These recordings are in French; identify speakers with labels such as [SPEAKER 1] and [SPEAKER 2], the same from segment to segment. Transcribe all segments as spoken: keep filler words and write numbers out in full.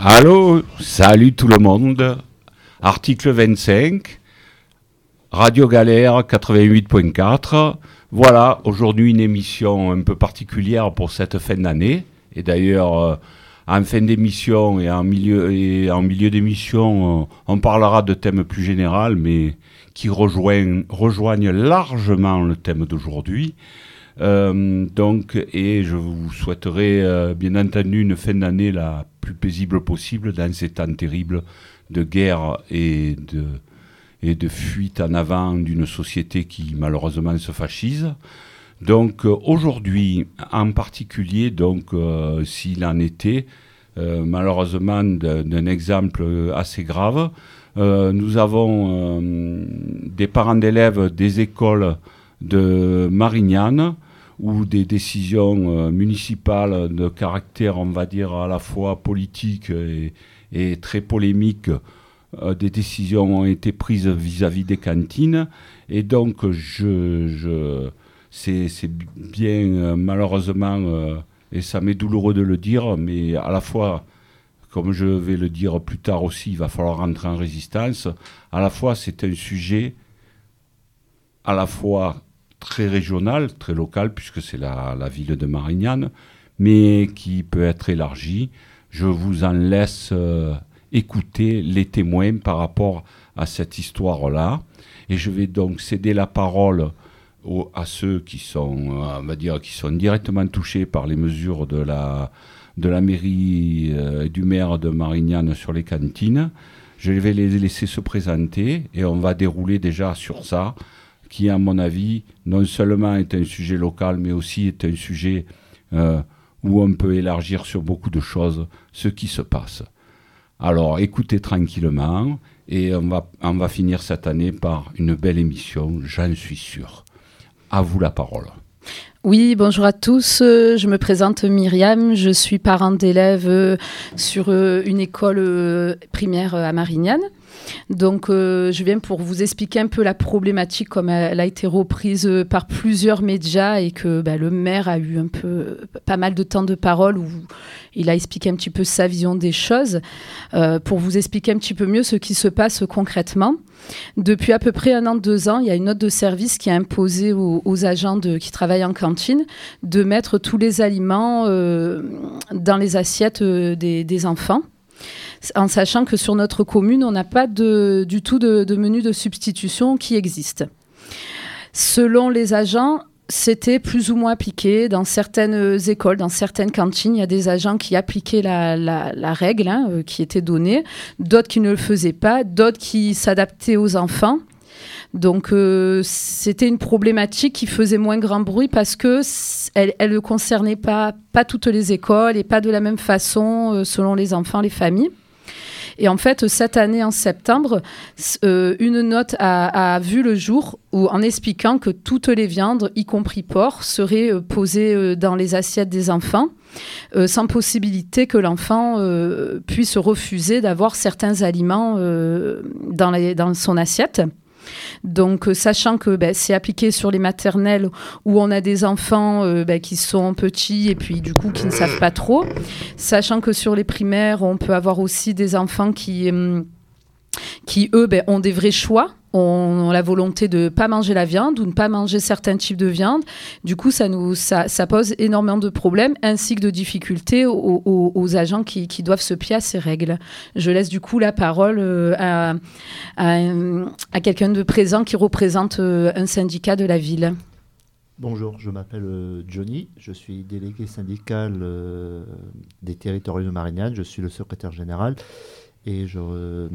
[SPEAKER 1] Allô, salut tout le monde. Article vingt-cinq, Radio Galère quatre-vingt-huit point quatre. Voilà, aujourd'hui une émission un peu particulière pour cette fin d'année. Et d'ailleurs, euh, en fin d'émission et en milieu, et en milieu d'émission, euh, on parlera de thèmes plus généraux, mais qui rejoignent, rejoignent largement le thème d'aujourd'hui. Euh, donc, et je vous souhaiterais euh, bien entendu une fin d'année la plus paisible possible dans ces temps terribles de guerre et de, et de fuite en avant d'une société qui malheureusement se fascise. Donc euh, aujourd'hui en particulier, donc, euh, s'il en était euh, malheureusement de, d'un exemple assez grave, euh, nous avons euh, des parents d'élèves des écoles de Marignane où des décisions euh, municipales de caractère, on va dire, à la fois politique et, et très polémique, euh, des décisions ont été prises vis-à-vis des cantines. Et donc, je, je, c'est, c'est bien, euh, malheureusement, euh, et ça m'est douloureux de le dire, mais à la fois, comme je vais le dire plus tard aussi, il va falloir rentrer en résistance. À la fois, c'est un sujet à la fois très régional, très local, puisque c'est la, la ville de Marignane, mais qui peut être élargi. Je vous en laisse euh, écouter les témoins par rapport à cette histoire-là. Et je vais donc céder la parole aux, à ceux qui sont, euh, on va dire, qui sont directement touchés par les mesures de la, de la mairie euh, et du maire de Marignane sur les cantines. Je vais les laisser se présenter et on va dérouler déjà sur ça, qui, à mon avis, non seulement est un sujet local, mais aussi est un sujet euh, où on peut élargir sur beaucoup de choses ce qui se passe. Alors, écoutez tranquillement, et on va, on va finir cette année par une belle émission, j'en suis sûr. À vous la parole.
[SPEAKER 2] Oui, bonjour à tous. Je me présente Myriam. Je suis parente d'élèves sur une école primaire à Marignane. Donc, euh, je viens pour vous expliquer un peu la problématique comme elle a été reprise par plusieurs médias et que bah, le maire a eu un peu, pas mal de temps de parole où il a expliqué un petit peu sa vision des choses euh, pour vous expliquer un petit peu mieux ce qui se passe concrètement. Depuis à peu près un an, deux ans, il y a une note de service qui a imposé aux, aux agents de, qui travaillent en cantine de mettre tous les aliments euh, dans les assiettes euh, des, des enfants, en sachant que sur notre commune, on n'a pas de, du tout de, de menu de substitution qui existe. Selon les agents, c'était plus ou moins appliqué dans certaines écoles, dans certaines cantines. Il y a des agents qui appliquaient la, la, la règle hein, euh, qui était donnée, d'autres qui ne le faisaient pas, d'autres qui s'adaptaient aux enfants. Donc, euh, c'était une problématique qui faisait moins grand bruit parce qu'elle ne concernait pas, pas toutes les écoles et pas de la même façon euh, selon les enfants, les familles. Et en fait, cette année, en septembre, euh, une note a, a vu le jour où, en expliquant que toutes les viandes, y compris porc, seraient euh, posées euh, dans les assiettes des enfants, euh, sans possibilité que l'enfant euh, puisse refuser d'avoir certains aliments euh, dans, les, dans son assiette. Donc, euh, sachant que ben, c'est appliqué sur les maternelles où on a des enfants euh, ben, qui sont petits et puis du coup qui ne savent pas trop, sachant que sur les primaires, on peut avoir aussi des enfants qui, euh, qui eux, ben, ont des vrais choix. On a la volonté de ne pas manger la viande ou de ne pas manger certains types de viande. Du coup, ça, nous, ça, ça pose énormément de problèmes ainsi que de difficultés aux, aux, aux agents qui, qui doivent se plier à ces règles. Je laisse du coup la parole à, à, à quelqu'un de présent qui représente un syndicat de la ville.
[SPEAKER 3] Bonjour, je m'appelle Johnny, je suis délégué syndical des territoriaux de Marignane, je suis le secrétaire général et je... Euh,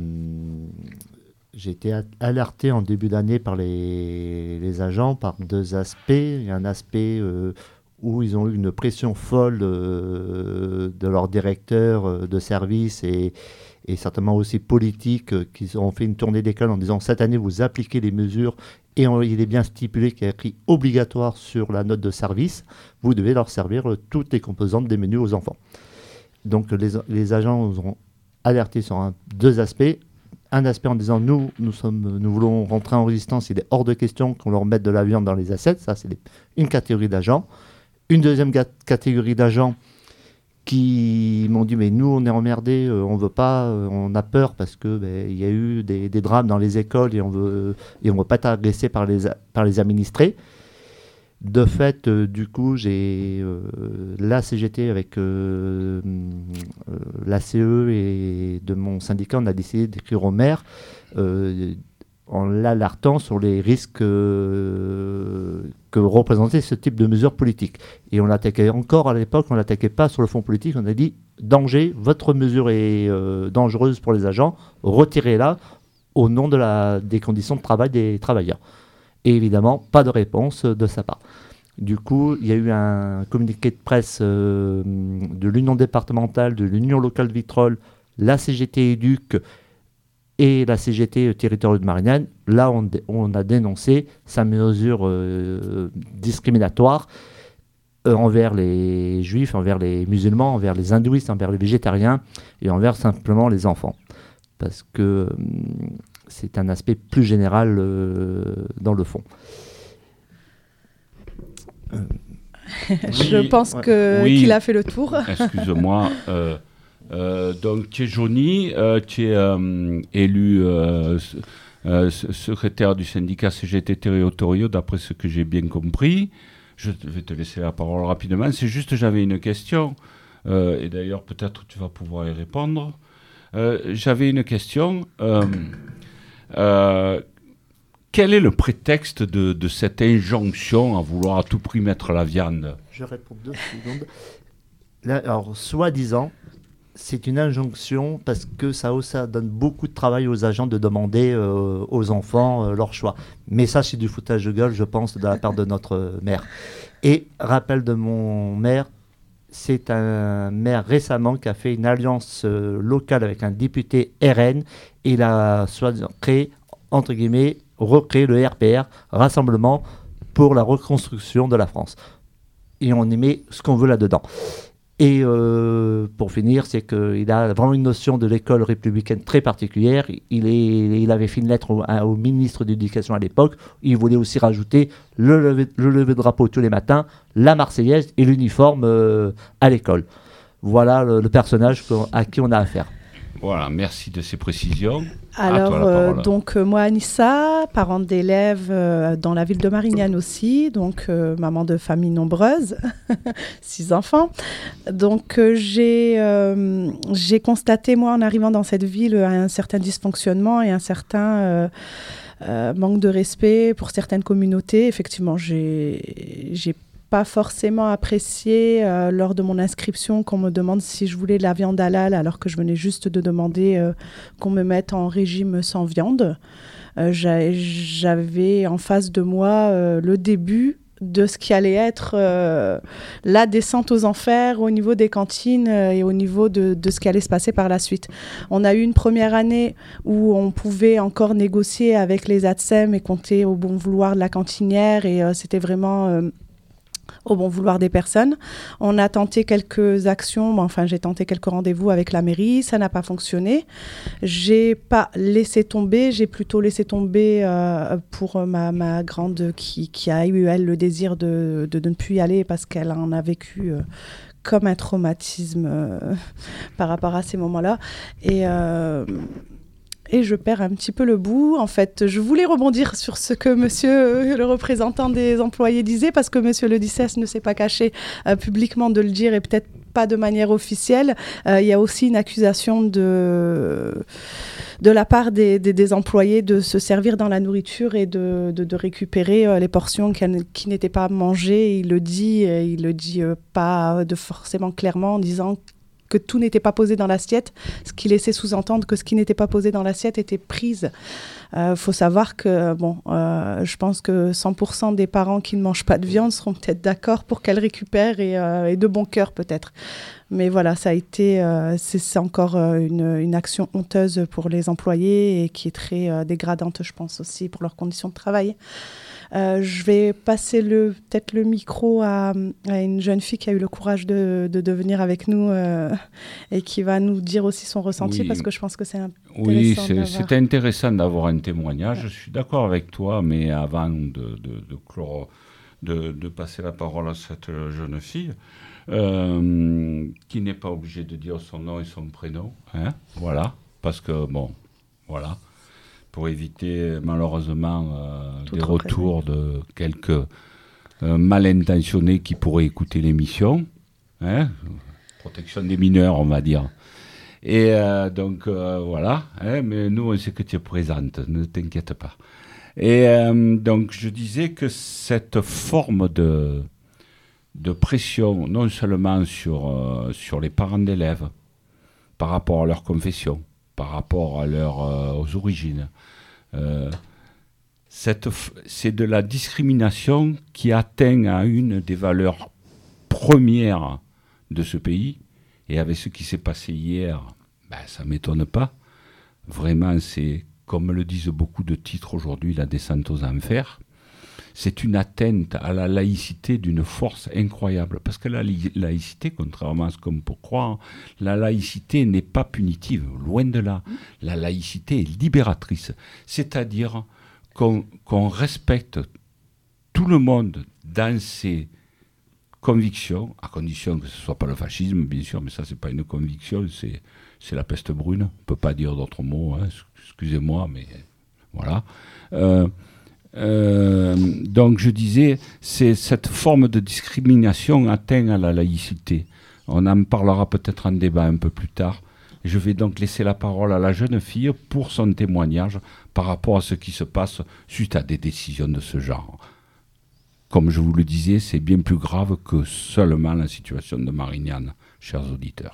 [SPEAKER 3] J'ai été alerté en début d'année par les, les agents par deux aspects. Il y a un aspect euh, où ils ont eu une pression folle euh, de leur directeur euh, de service et, et certainement aussi politique, euh, qui ont fait une tournée d'école en disant cette année vous appliquez les mesures et on, il est bien stipulé qu'il y a écrit obligatoire sur la note de service, vous devez leur servir euh, toutes les composantes des menus aux enfants. Donc les, les agents nous ont alertés sur un, deux aspects. Un aspect en disant nous, nous, sommes, nous voulons rentrer en résistance, il est hors de question qu'on leur mette de la viande dans les assiettes, ça c'est des, une catégorie d'agents. Une deuxième ga- catégorie d'agents qui m'ont dit mais nous on est emmerdés, euh, on veut pas, euh, on a peur parce que ben, il y a eu des, des drames dans les écoles et on veut et on veut pas être agressé par les par les administrés. De fait, euh, du coup, j'ai euh, la C G T avec euh, euh, la C E et de mon syndicat, on a décidé d'écrire au maire euh, en l'alertant sur les risques euh, que représentait ce type de mesures politiques. Et on l'attaquait encore à l'époque, on ne l'attaquait pas sur le fond politique, on a dit danger, votre mesure est euh, dangereuse pour les agents, retirez-la au nom de la, des conditions de travail des travailleurs. Et évidemment, pas de réponse de sa part. Du coup, il y a eu un communiqué de presse euh, de l'Union départementale, de l'Union locale de Vitrolles, la C G T Éduc et la C G T Territoriale de Marignane. Là, on, on a dénoncé sa mesure euh, discriminatoire euh, envers les juifs, envers les musulmans, envers les hindouistes, envers les végétariens et envers simplement les enfants. Parce que euh, c'est un aspect plus général euh, dans le fond.
[SPEAKER 2] Euh, Je oui, pense que, oui. qu'il a fait le tour.
[SPEAKER 1] Excuse-moi. Euh, euh, donc, tu es Johnny, euh, tu es euh, élu euh, euh, secrétaire du syndicat C G T Territoriaux, d'après ce que j'ai bien compris. Je vais te laisser la parole rapidement. C'est juste, j'avais une question, euh, et d'ailleurs, peut-être tu vas pouvoir y répondre. Euh, j'avais une question. Euh, euh, quel est le prétexte de, de cette injonction à vouloir à tout prix mettre la viande ?
[SPEAKER 3] Je réponds deux secondes. Là, alors, soi-disant, c'est une injonction parce que ça, ça donne beaucoup de travail aux agents de demander euh, aux enfants euh, leur choix. Mais ça, c'est du foutage de gueule, je pense, de la part de notre maire. Et rappel de mon maire, c'est un maire récemment qui a fait une alliance euh, locale avec un député R N. Et il a soi-disant créé, entre guillemets, recréé le R P R, Rassemblement pour la reconstruction de la France. Et on y met ce qu'on veut là-dedans. Et euh, pour finir, c'est qu'il a vraiment une notion de l'école républicaine très particulière. Il, est, il avait fait une lettre au, au ministre de l'Éducation à l'époque. Il voulait aussi rajouter le lever, le lever de drapeau tous les matins, la Marseillaise et l'uniforme euh, à l'école. Voilà le, le personnage à qui on a affaire.
[SPEAKER 1] Voilà, merci de ces précisions.
[SPEAKER 2] Alors, euh, donc, euh, moi, Anissa, parente d'élèves euh, dans la ville de Marignane aussi, donc euh, maman de famille nombreuse, six enfants. Donc, euh, j'ai, euh, j'ai constaté, moi, en arrivant dans cette ville, un certain dysfonctionnement et un certain euh, euh, manque de respect pour certaines communautés. Effectivement, j'ai, j'ai pas forcément apprécié euh, lors de mon inscription qu'on me demande si je voulais de la viande halal alors que je venais juste de demander euh, qu'on me mette en régime sans viande. Euh, j'a- j'avais en face de moi euh, le début de ce qui allait être euh, la descente aux enfers au niveau des cantines euh, et au niveau de, de ce qui allait se passer par la suite. On a eu une première année où on pouvait encore négocier avec les A T S E M et compter au bon vouloir de la cantinière et euh, c'était vraiment... Euh, au bon vouloir des personnes. On a tenté quelques actions, enfin j'ai tenté quelques rendez-vous avec la mairie, ça n'a pas fonctionné. J'ai pas laissé tomber, j'ai plutôt laissé tomber euh, pour ma, ma grande qui, qui a eu elle le désir de, de, de ne plus y aller parce qu'elle en a vécu euh, comme un traumatisme euh, par rapport à ces moments-là. Et... Euh, Et je perds un petit peu le bout. En fait, je voulais rebondir sur ce que monsieur le représentant des employés disait, parce que monsieur le Dicès ne s'est pas caché euh, publiquement de le dire et peut-être pas de manière officielle. Euh, il y a aussi une accusation de, de la part des, des, des employés de se servir dans la nourriture et de, de, de récupérer euh, les portions qui, qui n'étaient pas mangées. Il le dit, et il le dit euh, pas de forcément clairement en disant que tout n'était pas posé dans l'assiette, ce qui laissait sous-entendre que ce qui n'était pas posé dans l'assiette était prise. Il euh, faut savoir que, bon, euh, je pense que cent pour cent des parents qui ne mangent pas de viande seront peut-être d'accord pour qu'elle récupère et, euh, et de bon cœur peut-être. Mais voilà, ça a été, euh, c'est, c'est encore euh, une, une action honteuse pour les employés et qui est très euh, dégradante, je pense aussi, pour leurs conditions de travail. Euh, je vais passer le, peut-être le micro à, à une jeune fille qui a eu le courage de, de, de venir avec nous euh, et qui va nous dire aussi son ressenti, oui, parce que je pense que c'est intéressant.
[SPEAKER 1] Oui, c'est, c'est intéressant d'avoir un témoignage. Ouais. Je suis d'accord avec toi, mais avant de, de, de, clore, de, de passer la parole à cette jeune fille, euh, qui n'est pas obligé de dire son nom et son prénom, hein, voilà, parce que, bon, voilà, pour éviter malheureusement euh, des retours de quelques euh, mal intentionnés qui pourraient écouter l'émission, hein, protection des mineurs, on va dire. Et euh, donc, euh, voilà, hein, mais nous, on sait que tu es présente, ne t'inquiète pas. Et euh, donc, je disais que cette forme de, de pression, non seulement sur, euh, sur les parents d'élèves, par rapport à leur confession, par rapport à leur, euh, aux origines, euh, cette, c'est de la discrimination qui atteint à une des valeurs premières de ce pays. Et avec ce qui s'est passé hier, ben, ça ne m'étonne pas. Vraiment, c'est, comme le disent beaucoup de titres aujourd'hui, la descente aux enfers. C'est une atteinte à la laïcité d'une force incroyable. Parce que la laïcité, contrairement à ce qu'on peut croire, la laïcité n'est pas punitive, loin de là. La laïcité est libératrice. C'est-à-dire qu'on, qu'on respecte tout le monde dans ses conviction, à condition que ce ne soit pas le fascisme, bien sûr, mais ça, ce n'est pas une conviction, c'est, c'est la peste brune. On ne peut pas dire d'autres mots, hein, excusez-moi, mais voilà. Euh, euh, donc, je disais, c'est cette forme de discrimination atteint à la laïcité. On en parlera peut-être en débat un peu plus tard. Je vais donc laisser la parole à la jeune fille pour son témoignage par rapport à ce qui se passe suite à des décisions de ce genre. Comme je vous le disais, c'est bien plus grave que seulement la situation de Marignane, chers auditeurs.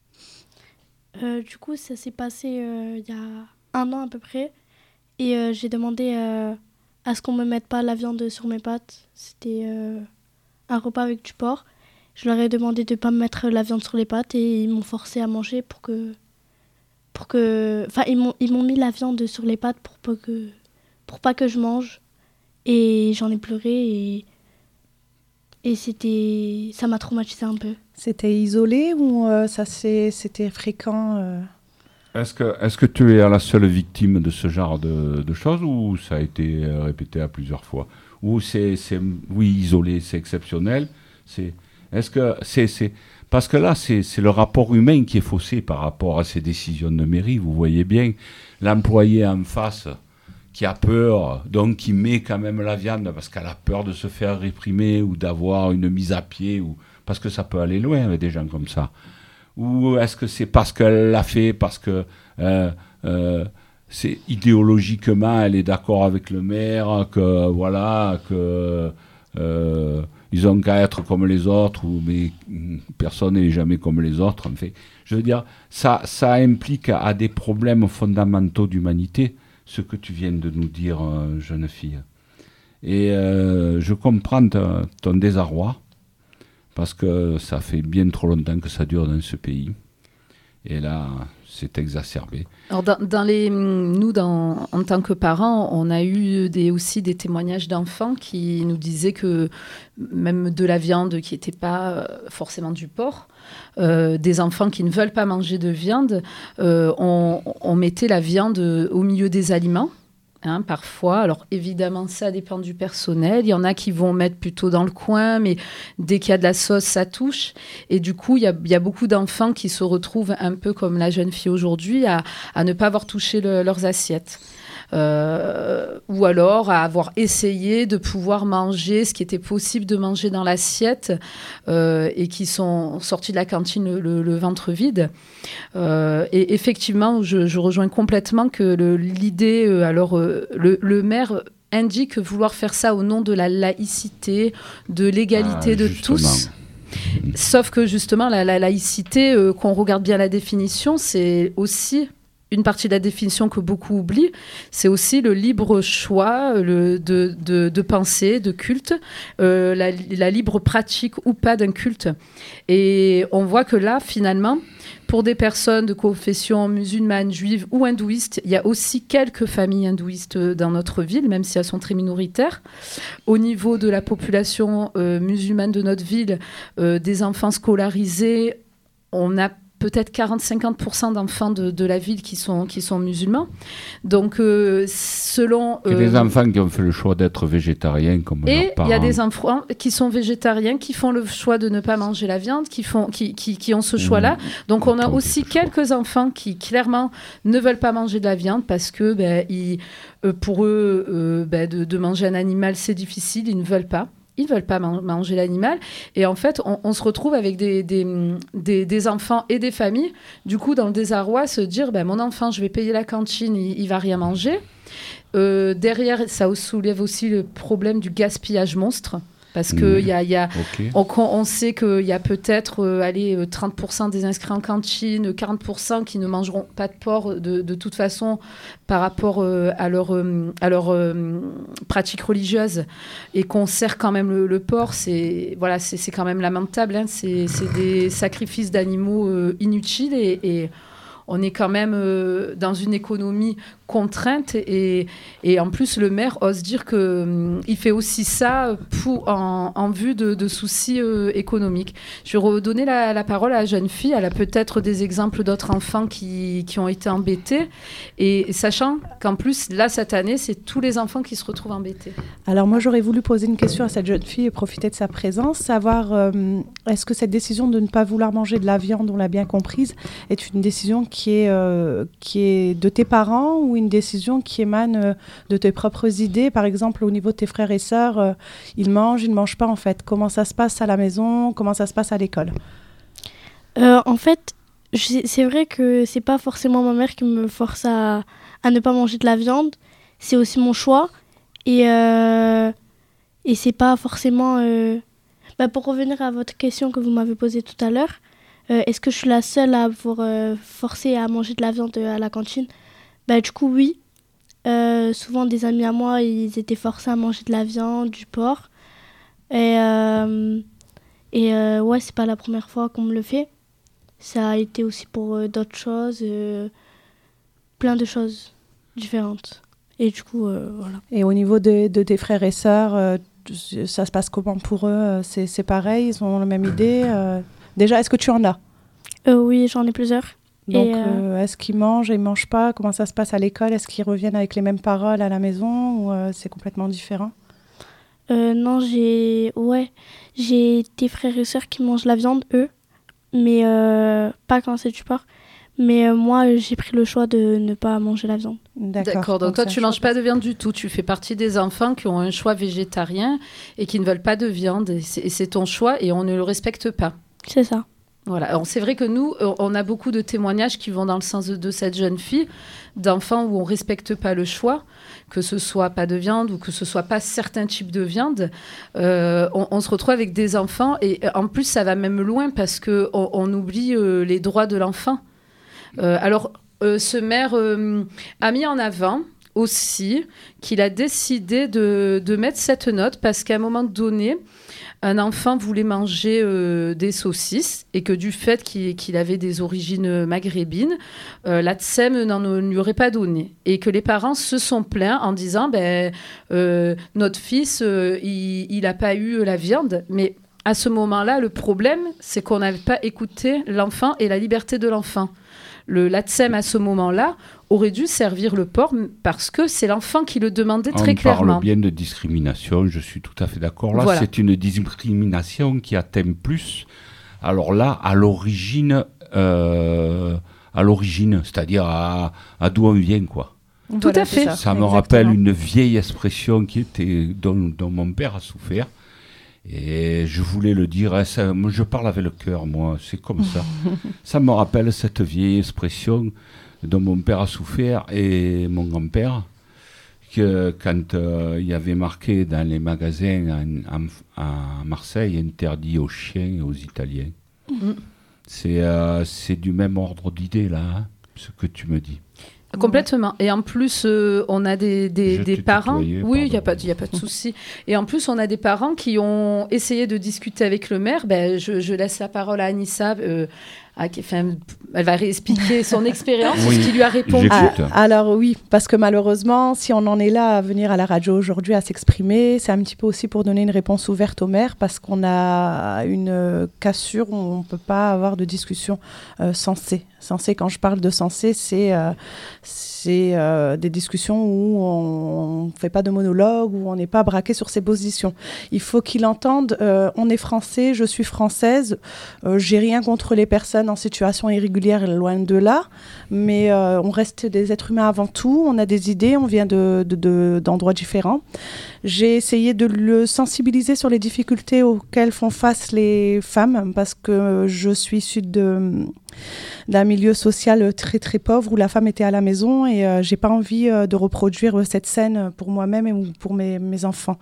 [SPEAKER 4] Euh, du coup, ça s'est passé euh, il y a un an à peu près. Et euh, j'ai demandé euh, à ce qu'on ne me mette pas la viande sur mes pâtes. C'était euh, un repas avec du porc. Je leur ai demandé de ne pas me mettre la viande sur les pâtes et ils m'ont forcé à manger pour que... Pour que enfin, ils m'ont, ils m'ont mis la viande sur les pâtes pour pas que, pour pas que je mange. Et j'en ai pleuré et, et c'était, ça m'a traumatisée un peu.
[SPEAKER 5] C'était isolé ou euh, ça c'est, c'était fréquent euh...
[SPEAKER 1] Est-ce que, est-ce que tu es la seule victime de ce genre de, de choses ou ça a été répété à plusieurs fois? Ou c'est, c'est oui, isolé, c'est exceptionnel. C'est, est-ce que c'est, c'est, parce que là, c'est, c'est le rapport humain qui est faussé par rapport à ces décisions de mairie. Vous voyez bien, l'employé en face qui a peur, donc qui met quand même la viande parce qu'elle a peur de se faire réprimer ou d'avoir une mise à pied, ou parce que ça peut aller loin avec des gens comme ça. Ou est-ce que c'est parce qu'elle l'a fait, parce que euh, euh, c'est idéologiquement elle est d'accord avec le maire, que voilà, que euh, ils ont qu'à être comme les autres, ou mais personne n'est jamais comme les autres. En fait, je veux dire, ça, ça implique à des problèmes fondamentaux d'humanité. Ce que tu viens de nous dire, euh, jeune fille. Et euh, je comprends ta, ton désarroi, parce que ça fait bien trop longtemps que ça dure dans ce pays. Et là, c'est exacerbé.
[SPEAKER 2] Alors dans, dans les, nous, dans, en tant que parents, on a eu des, aussi des témoignages d'enfants qui nous disaient que même de la viande qui n'était pas forcément du porc, euh, des enfants qui ne veulent pas manger de viande, euh, on, on mettait la viande au milieu des aliments. Hein, parfois, alors évidemment ça dépend du personnel, il y en a qui vont mettre plutôt dans le coin, mais dès qu'il y a de la sauce ça touche, et du coup il y a, il y a beaucoup d'enfants qui se retrouvent un peu comme la jeune fille aujourd'hui à, à ne pas avoir touché le, leurs assiettes. Euh, ou alors à avoir essayé de pouvoir manger ce qui était possible de manger dans l'assiette euh, et qui sont sortis de la cantine le, le, le ventre vide. Euh, et effectivement, je, je rejoins complètement que le, l'idée, euh, alors euh, le, le maire indique vouloir faire ça au nom de la laïcité, de l'égalité ah, de tous. Sauf que justement, la, la laïcité, euh, qu'on regarde bien la définition, c'est aussi... une partie de la définition que beaucoup oublient, c'est aussi le libre choix le, de, de, de pensée, de culte, euh, la, la libre pratique ou pas d'un culte. Et on voit que là, finalement, pour des personnes de confession musulmane, juive ou hindouiste, il y a aussi quelques familles hindouistes dans notre ville, même si elles sont très minoritaires. Au niveau de la population euh, musulmane de notre ville, euh, des enfants scolarisés, on a peut-être quarante à cinquante pour cent d'enfants de, de la ville qui sont, qui sont musulmans. Donc, euh, selon...
[SPEAKER 1] Il y a
[SPEAKER 2] euh,
[SPEAKER 1] des enfants qui ont fait le choix d'être végétariens comme
[SPEAKER 2] et
[SPEAKER 1] leurs parents.
[SPEAKER 2] il y a des enfants qui sont végétariens, qui font le choix de ne pas manger la viande, qui, font, qui, qui, qui ont ce choix-là. Mmh. Donc, on a
[SPEAKER 1] Autant
[SPEAKER 2] aussi quelques choix. enfants qui, clairement, ne veulent pas manger de la viande parce que ben, ils, euh, pour eux, euh, ben, de, de manger un animal, c'est difficile, ils ne veulent pas. Ils ne veulent pas man- manger l'animal. Et en fait, on, on se retrouve avec des, des, des, des enfants et des familles, du coup, dans le désarroi, se dire, ben, mon enfant, je vais payer la cantine, il ne va rien manger. Euh, derrière, ça soulève aussi le problème du gaspillage monstre. Parce que mmh. y a, y a, okay. on, on sait qu'il y a peut-être euh, allez, trente pour cent des inscrits en cantine, quarante pour cent qui ne mangeront pas de porc de, de toute façon par rapport euh, à leur, euh, à leur euh, pratique religieuse et qu'on sert quand même le, le porc. C'est, voilà, c'est, c'est quand même lamentable. Hein. C'est, c'est des sacrifices d'animaux euh, inutiles et, et on est quand même euh, dans une économie contrainte et, et en plus le maire ose dire qu'il hum, fait aussi ça pour, en, en vue de, de soucis euh, économiques. Je vais redonner la, la parole à la jeune fille. Elle a peut-être des exemples d'autres enfants qui, qui ont été embêtés et sachant qu'en plus là cette année c'est tous les enfants qui se retrouvent embêtés.
[SPEAKER 5] Alors moi j'aurais voulu poser une question à cette jeune fille et profiter de sa présence, savoir euh, est-ce que cette décision de ne pas vouloir manger de la viande, on l'a bien comprise, est une décision qui est, euh, qui est de tes parents ou une décision qui émane euh, de tes propres idées, par exemple au niveau de tes frères et sœurs, euh, ils mangent, ils ne mangent pas en fait. Comment ça se passe à la maison, comment ça se passe à l'école?
[SPEAKER 4] euh, En fait, c'est vrai que c'est pas forcément ma mère qui me force à, à ne pas manger de la viande, c'est aussi mon choix et, euh, et c'est pas forcément... Euh... Bah, pour revenir à votre question que vous m'avez posée tout à l'heure, euh, est-ce que je suis la seule à vous euh, forcer à manger de la viande à la cantine? Bah, du coup, oui. Euh, souvent, des amis à moi, ils étaient forcés à manger de la viande, du porc. Et, euh, et euh, ouais, c'est pas la première fois qu'on me le fait. Ça a été aussi pour euh, d'autres choses, euh, plein de choses différentes. Et du coup, euh, voilà.
[SPEAKER 5] Et au niveau de, de tes frères et sœurs, euh, ça se passe comment pour eux? C'est, c'est pareil, ils ont la même idée euh... Déjà, est-ce que tu en as?
[SPEAKER 4] euh, Oui, j'en ai plusieurs.
[SPEAKER 5] Donc,
[SPEAKER 4] et euh...
[SPEAKER 5] euh, est-ce qu'ils mangent et ils ne mangent pas? Comment ça se passe à l'école? Est-ce qu'ils reviennent avec les mêmes paroles à la maison ou euh, c'est complètement différent?
[SPEAKER 4] euh, Non, j'ai... Ouais, j'ai des frères et sœurs qui mangent la viande, eux, mais euh, pas quand c'est du porc. Mais euh, moi, j'ai pris le choix de ne pas manger la viande.
[SPEAKER 2] D'accord, D'accord. donc, donc toi, tu ne manges pas de viande du tout. Tu fais partie des enfants qui ont un choix végétarien et qui ne veulent pas de viande. Et c'est, et c'est ton choix et on ne le respecte pas.
[SPEAKER 4] C'est ça.
[SPEAKER 2] Voilà. Alors, c'est vrai que nous, on a beaucoup de témoignages qui vont dans le sens de, de cette jeune fille, d'enfants où on ne respecte pas le choix, que ce soit pas de viande ou que ce soit pas certains types de viande. Euh, on, on se retrouve avec des enfants et en plus, ça va même loin parce qu'on on oublie euh, les droits de l'enfant. Euh, alors, euh, ce maire euh, a mis en avant aussi qu'il a décidé de, de mettre cette note parce qu'à un moment donné, un enfant voulait manger euh, des saucisses et que du fait qu'il, qu'il avait des origines maghrébines, euh, la T S E M n'en lui aurait pas donné. Et que les parents se sont plaints en disant ben, euh, « notre fils, euh, il n'a pas eu la viande ». Mais à ce moment-là, le problème, c'est qu'on n'avait pas écouté l'enfant et la liberté de l'enfant. Le, la T S E M, à ce moment-là, aurait dû servir le porc parce que c'est l'enfant qui le demandait très
[SPEAKER 1] On
[SPEAKER 2] clairement.
[SPEAKER 1] On parle bien de discrimination, je suis tout à fait d'accord. Là,
[SPEAKER 2] voilà.
[SPEAKER 1] C'est une discrimination qui atteint plus, alors là, à l'origine, euh, à l'origine, c'est-à-dire à, à d'où on vient, quoi.
[SPEAKER 2] Tout voilà, à fait.
[SPEAKER 1] Ça, ça me rappelle une vieille expression qui était, dont, dont mon père a souffert. Et je voulais le dire, hein, ça, moi, je parle avec le cœur, moi, c'est comme ça. Ça me rappelle cette vieille expression dont mon père a souffert et mon grand-père, que quand euh, il y avait marqué dans les magasins en, en, à Marseille, interdit aux chiens et aux Italiens. Mm-hmm. C'est, euh, c'est du même ordre d'idée, là, hein, ce que tu me dis.
[SPEAKER 2] Complètement. Et en plus, euh, on a des, des,
[SPEAKER 1] Je
[SPEAKER 2] des
[SPEAKER 1] t'ai
[SPEAKER 2] parents.
[SPEAKER 1] tutoyé,
[SPEAKER 2] Oui, il n'y a
[SPEAKER 1] pardon.
[SPEAKER 2] pas, y a pas de souci. Et en plus, on a des parents qui ont essayé de discuter avec le maire. Ben, je, je laisse la parole à Anissa. Euh, à, enfin, elle va réexpliquer son expérience,
[SPEAKER 1] Oui,
[SPEAKER 2] ce qui lui a répondu.
[SPEAKER 1] j'écoute.
[SPEAKER 5] Ah, alors oui, parce que malheureusement, si on en est là à venir à la radio aujourd'hui à s'exprimer, c'est un petit peu aussi pour donner une réponse ouverte au maire, parce qu'on a une euh, cassure où on ne peut pas avoir de discussion euh, sensée. Sensée, quand je parle de sensée, c'est euh, c'est euh, des discussions où on ne fait pas de monologue, où on n'est pas braqué sur ses positions. Il faut qu'il entende, euh, on est français, je suis française, euh, j'ai rien contre les personnes en situation irrégulière, loin de là, mais euh, on reste des êtres humains avant tout, on a des idées, on vient de, de, de, d'endroits différents. J'ai essayé de le sensibiliser sur les difficultés auxquelles font face les femmes, parce que je suis issue de, d'un milieu social très très pauvre où la femme était à la maison, et euh, j'ai pas envie euh, de reproduire cette scène pour moi-même et pour mes, mes enfants.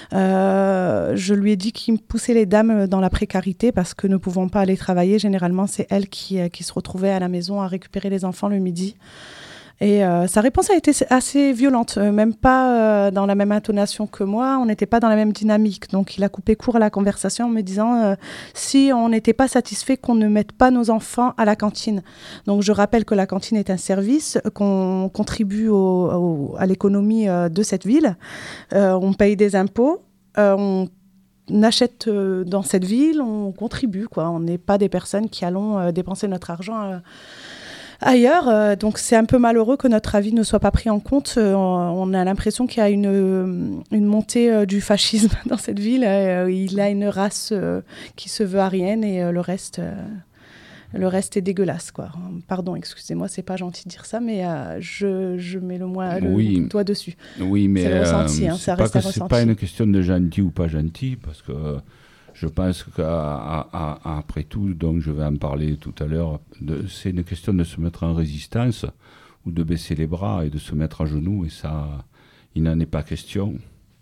[SPEAKER 5] Euh, je lui ai dit qu'il me poussait les dames dans la précarité parce que ne pouvant pas aller travailler, généralement c'est elles qui, euh, qui se retrouvaient à la maison à récupérer les enfants le midi. Et euh, sa réponse a été assez violente, euh, même pas euh, dans la même intonation que moi, on n'était pas dans la même dynamique. Donc il a coupé court à la conversation en me disant euh, si on n'était pas satisfait qu'on ne mette pas nos enfants à la cantine. Donc je rappelle que la cantine est un service, qu'on contribue au, au, à l'économie euh, de cette ville, euh, on paye des impôts, euh, on On achète euh, dans cette ville, on contribue, quoi. On n'est pas des personnes qui allons euh, dépenser notre argent euh, ailleurs. Euh, donc c'est un peu malheureux que notre avis ne soit pas pris en compte. Euh, on a l'impression qu'il y a une, une montée euh, du fascisme dans cette ville. Euh, il a une race euh, qui se veut aryenne et euh, le reste... Euh, Le reste est dégueulasse, quoi. Pardon, excusez-moi, c'est pas gentil de dire ça, mais euh, je, je mets le, moi, le
[SPEAKER 1] Oui.
[SPEAKER 5] doigt dessus.
[SPEAKER 1] Oui, mais
[SPEAKER 5] C'est le ressenti,
[SPEAKER 1] euh,
[SPEAKER 5] hein,
[SPEAKER 1] c'est
[SPEAKER 5] ça
[SPEAKER 1] pas
[SPEAKER 5] reste
[SPEAKER 1] que
[SPEAKER 5] un
[SPEAKER 1] c'est
[SPEAKER 5] ressenti.
[SPEAKER 1] pas une question de gentil ou pas gentil, parce que euh, je pense qu'après tout, donc je vais en parler tout à l'heure, de- c'est une question de se mettre en résistance ou de baisser les bras et de se mettre à genoux, et ça, il n'en est pas question.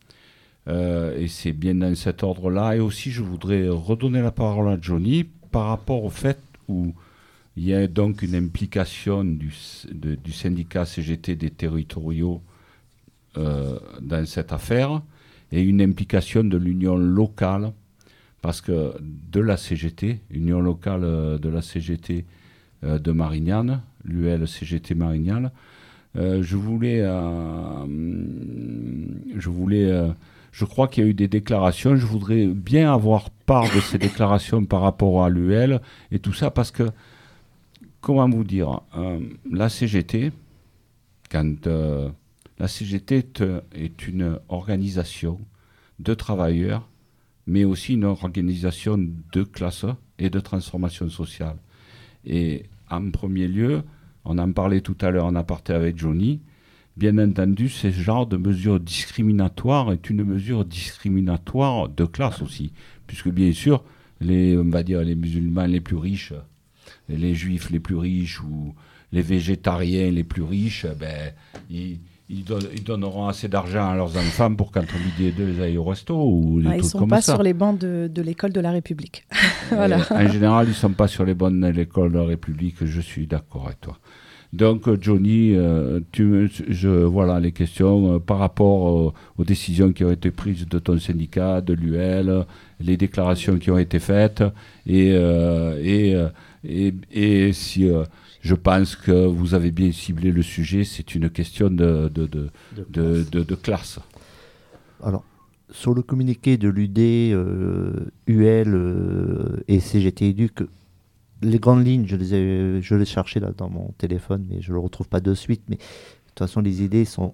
[SPEAKER 1] Euh, et c'est bien dans cet ordre-là. Et aussi, je voudrais redonner la parole à Johnny par rapport au fait où il y a donc une implication du, de, du syndicat C G T des territoriaux euh, dans cette affaire, et une implication de l'union locale, parce que de la C G T, union locale euh, de la C G T euh, de Marignane, l'U L C G T Marignane, euh, je voulais, euh, je voulais, euh, je crois qu'il y a eu des déclarations, je voudrais bien avoir part de ces déclarations par rapport à l'U L et tout ça, parce que, comment vous dire, euh, la C G T, quand euh, la C G T est, est une organisation de travailleurs, mais aussi une organisation de classe et de transformation sociale. Et en premier lieu, on en parlait tout à l'heure en aparté avec Johnny, bien entendu, ce genre de mesure discriminatoire est une mesure discriminatoire de classe aussi, puisque bien sûr, les, on va dire les musulmans les plus riches, les juifs les plus riches ou les végétariens les plus riches, ben, ils, ils, don- ils donneront assez d'argent à leurs enfants pour qu'entre midi et deux, ils aillent au resto ou des
[SPEAKER 5] Ah, ils ne
[SPEAKER 1] trucs
[SPEAKER 5] sont
[SPEAKER 1] comme
[SPEAKER 5] pas
[SPEAKER 1] ça.
[SPEAKER 5] sur les bancs de, de l'école de la République. Voilà.
[SPEAKER 1] Et en général, ils ne sont pas sur les bancs de l'école de la République, je suis d'accord avec toi. Donc, Johnny, euh, tu me, je, voilà les questions euh, par rapport euh, aux décisions qui ont été prises de ton syndicat, de l'U L, les déclarations qui ont été faites, et, euh, et, euh, et, et si euh, je pense que vous avez bien ciblé le sujet, c'est une question de, de, de,
[SPEAKER 3] De
[SPEAKER 1] de,
[SPEAKER 3] classe.
[SPEAKER 1] de, de classe.
[SPEAKER 3] Alors, sur le communiqué de l'U D, euh, U L euh, et C G T Éduc, les grandes lignes, je les ai, je les cherchais là dans mon téléphone, mais je ne le retrouve pas de suite. Mais de toute façon, les idées sont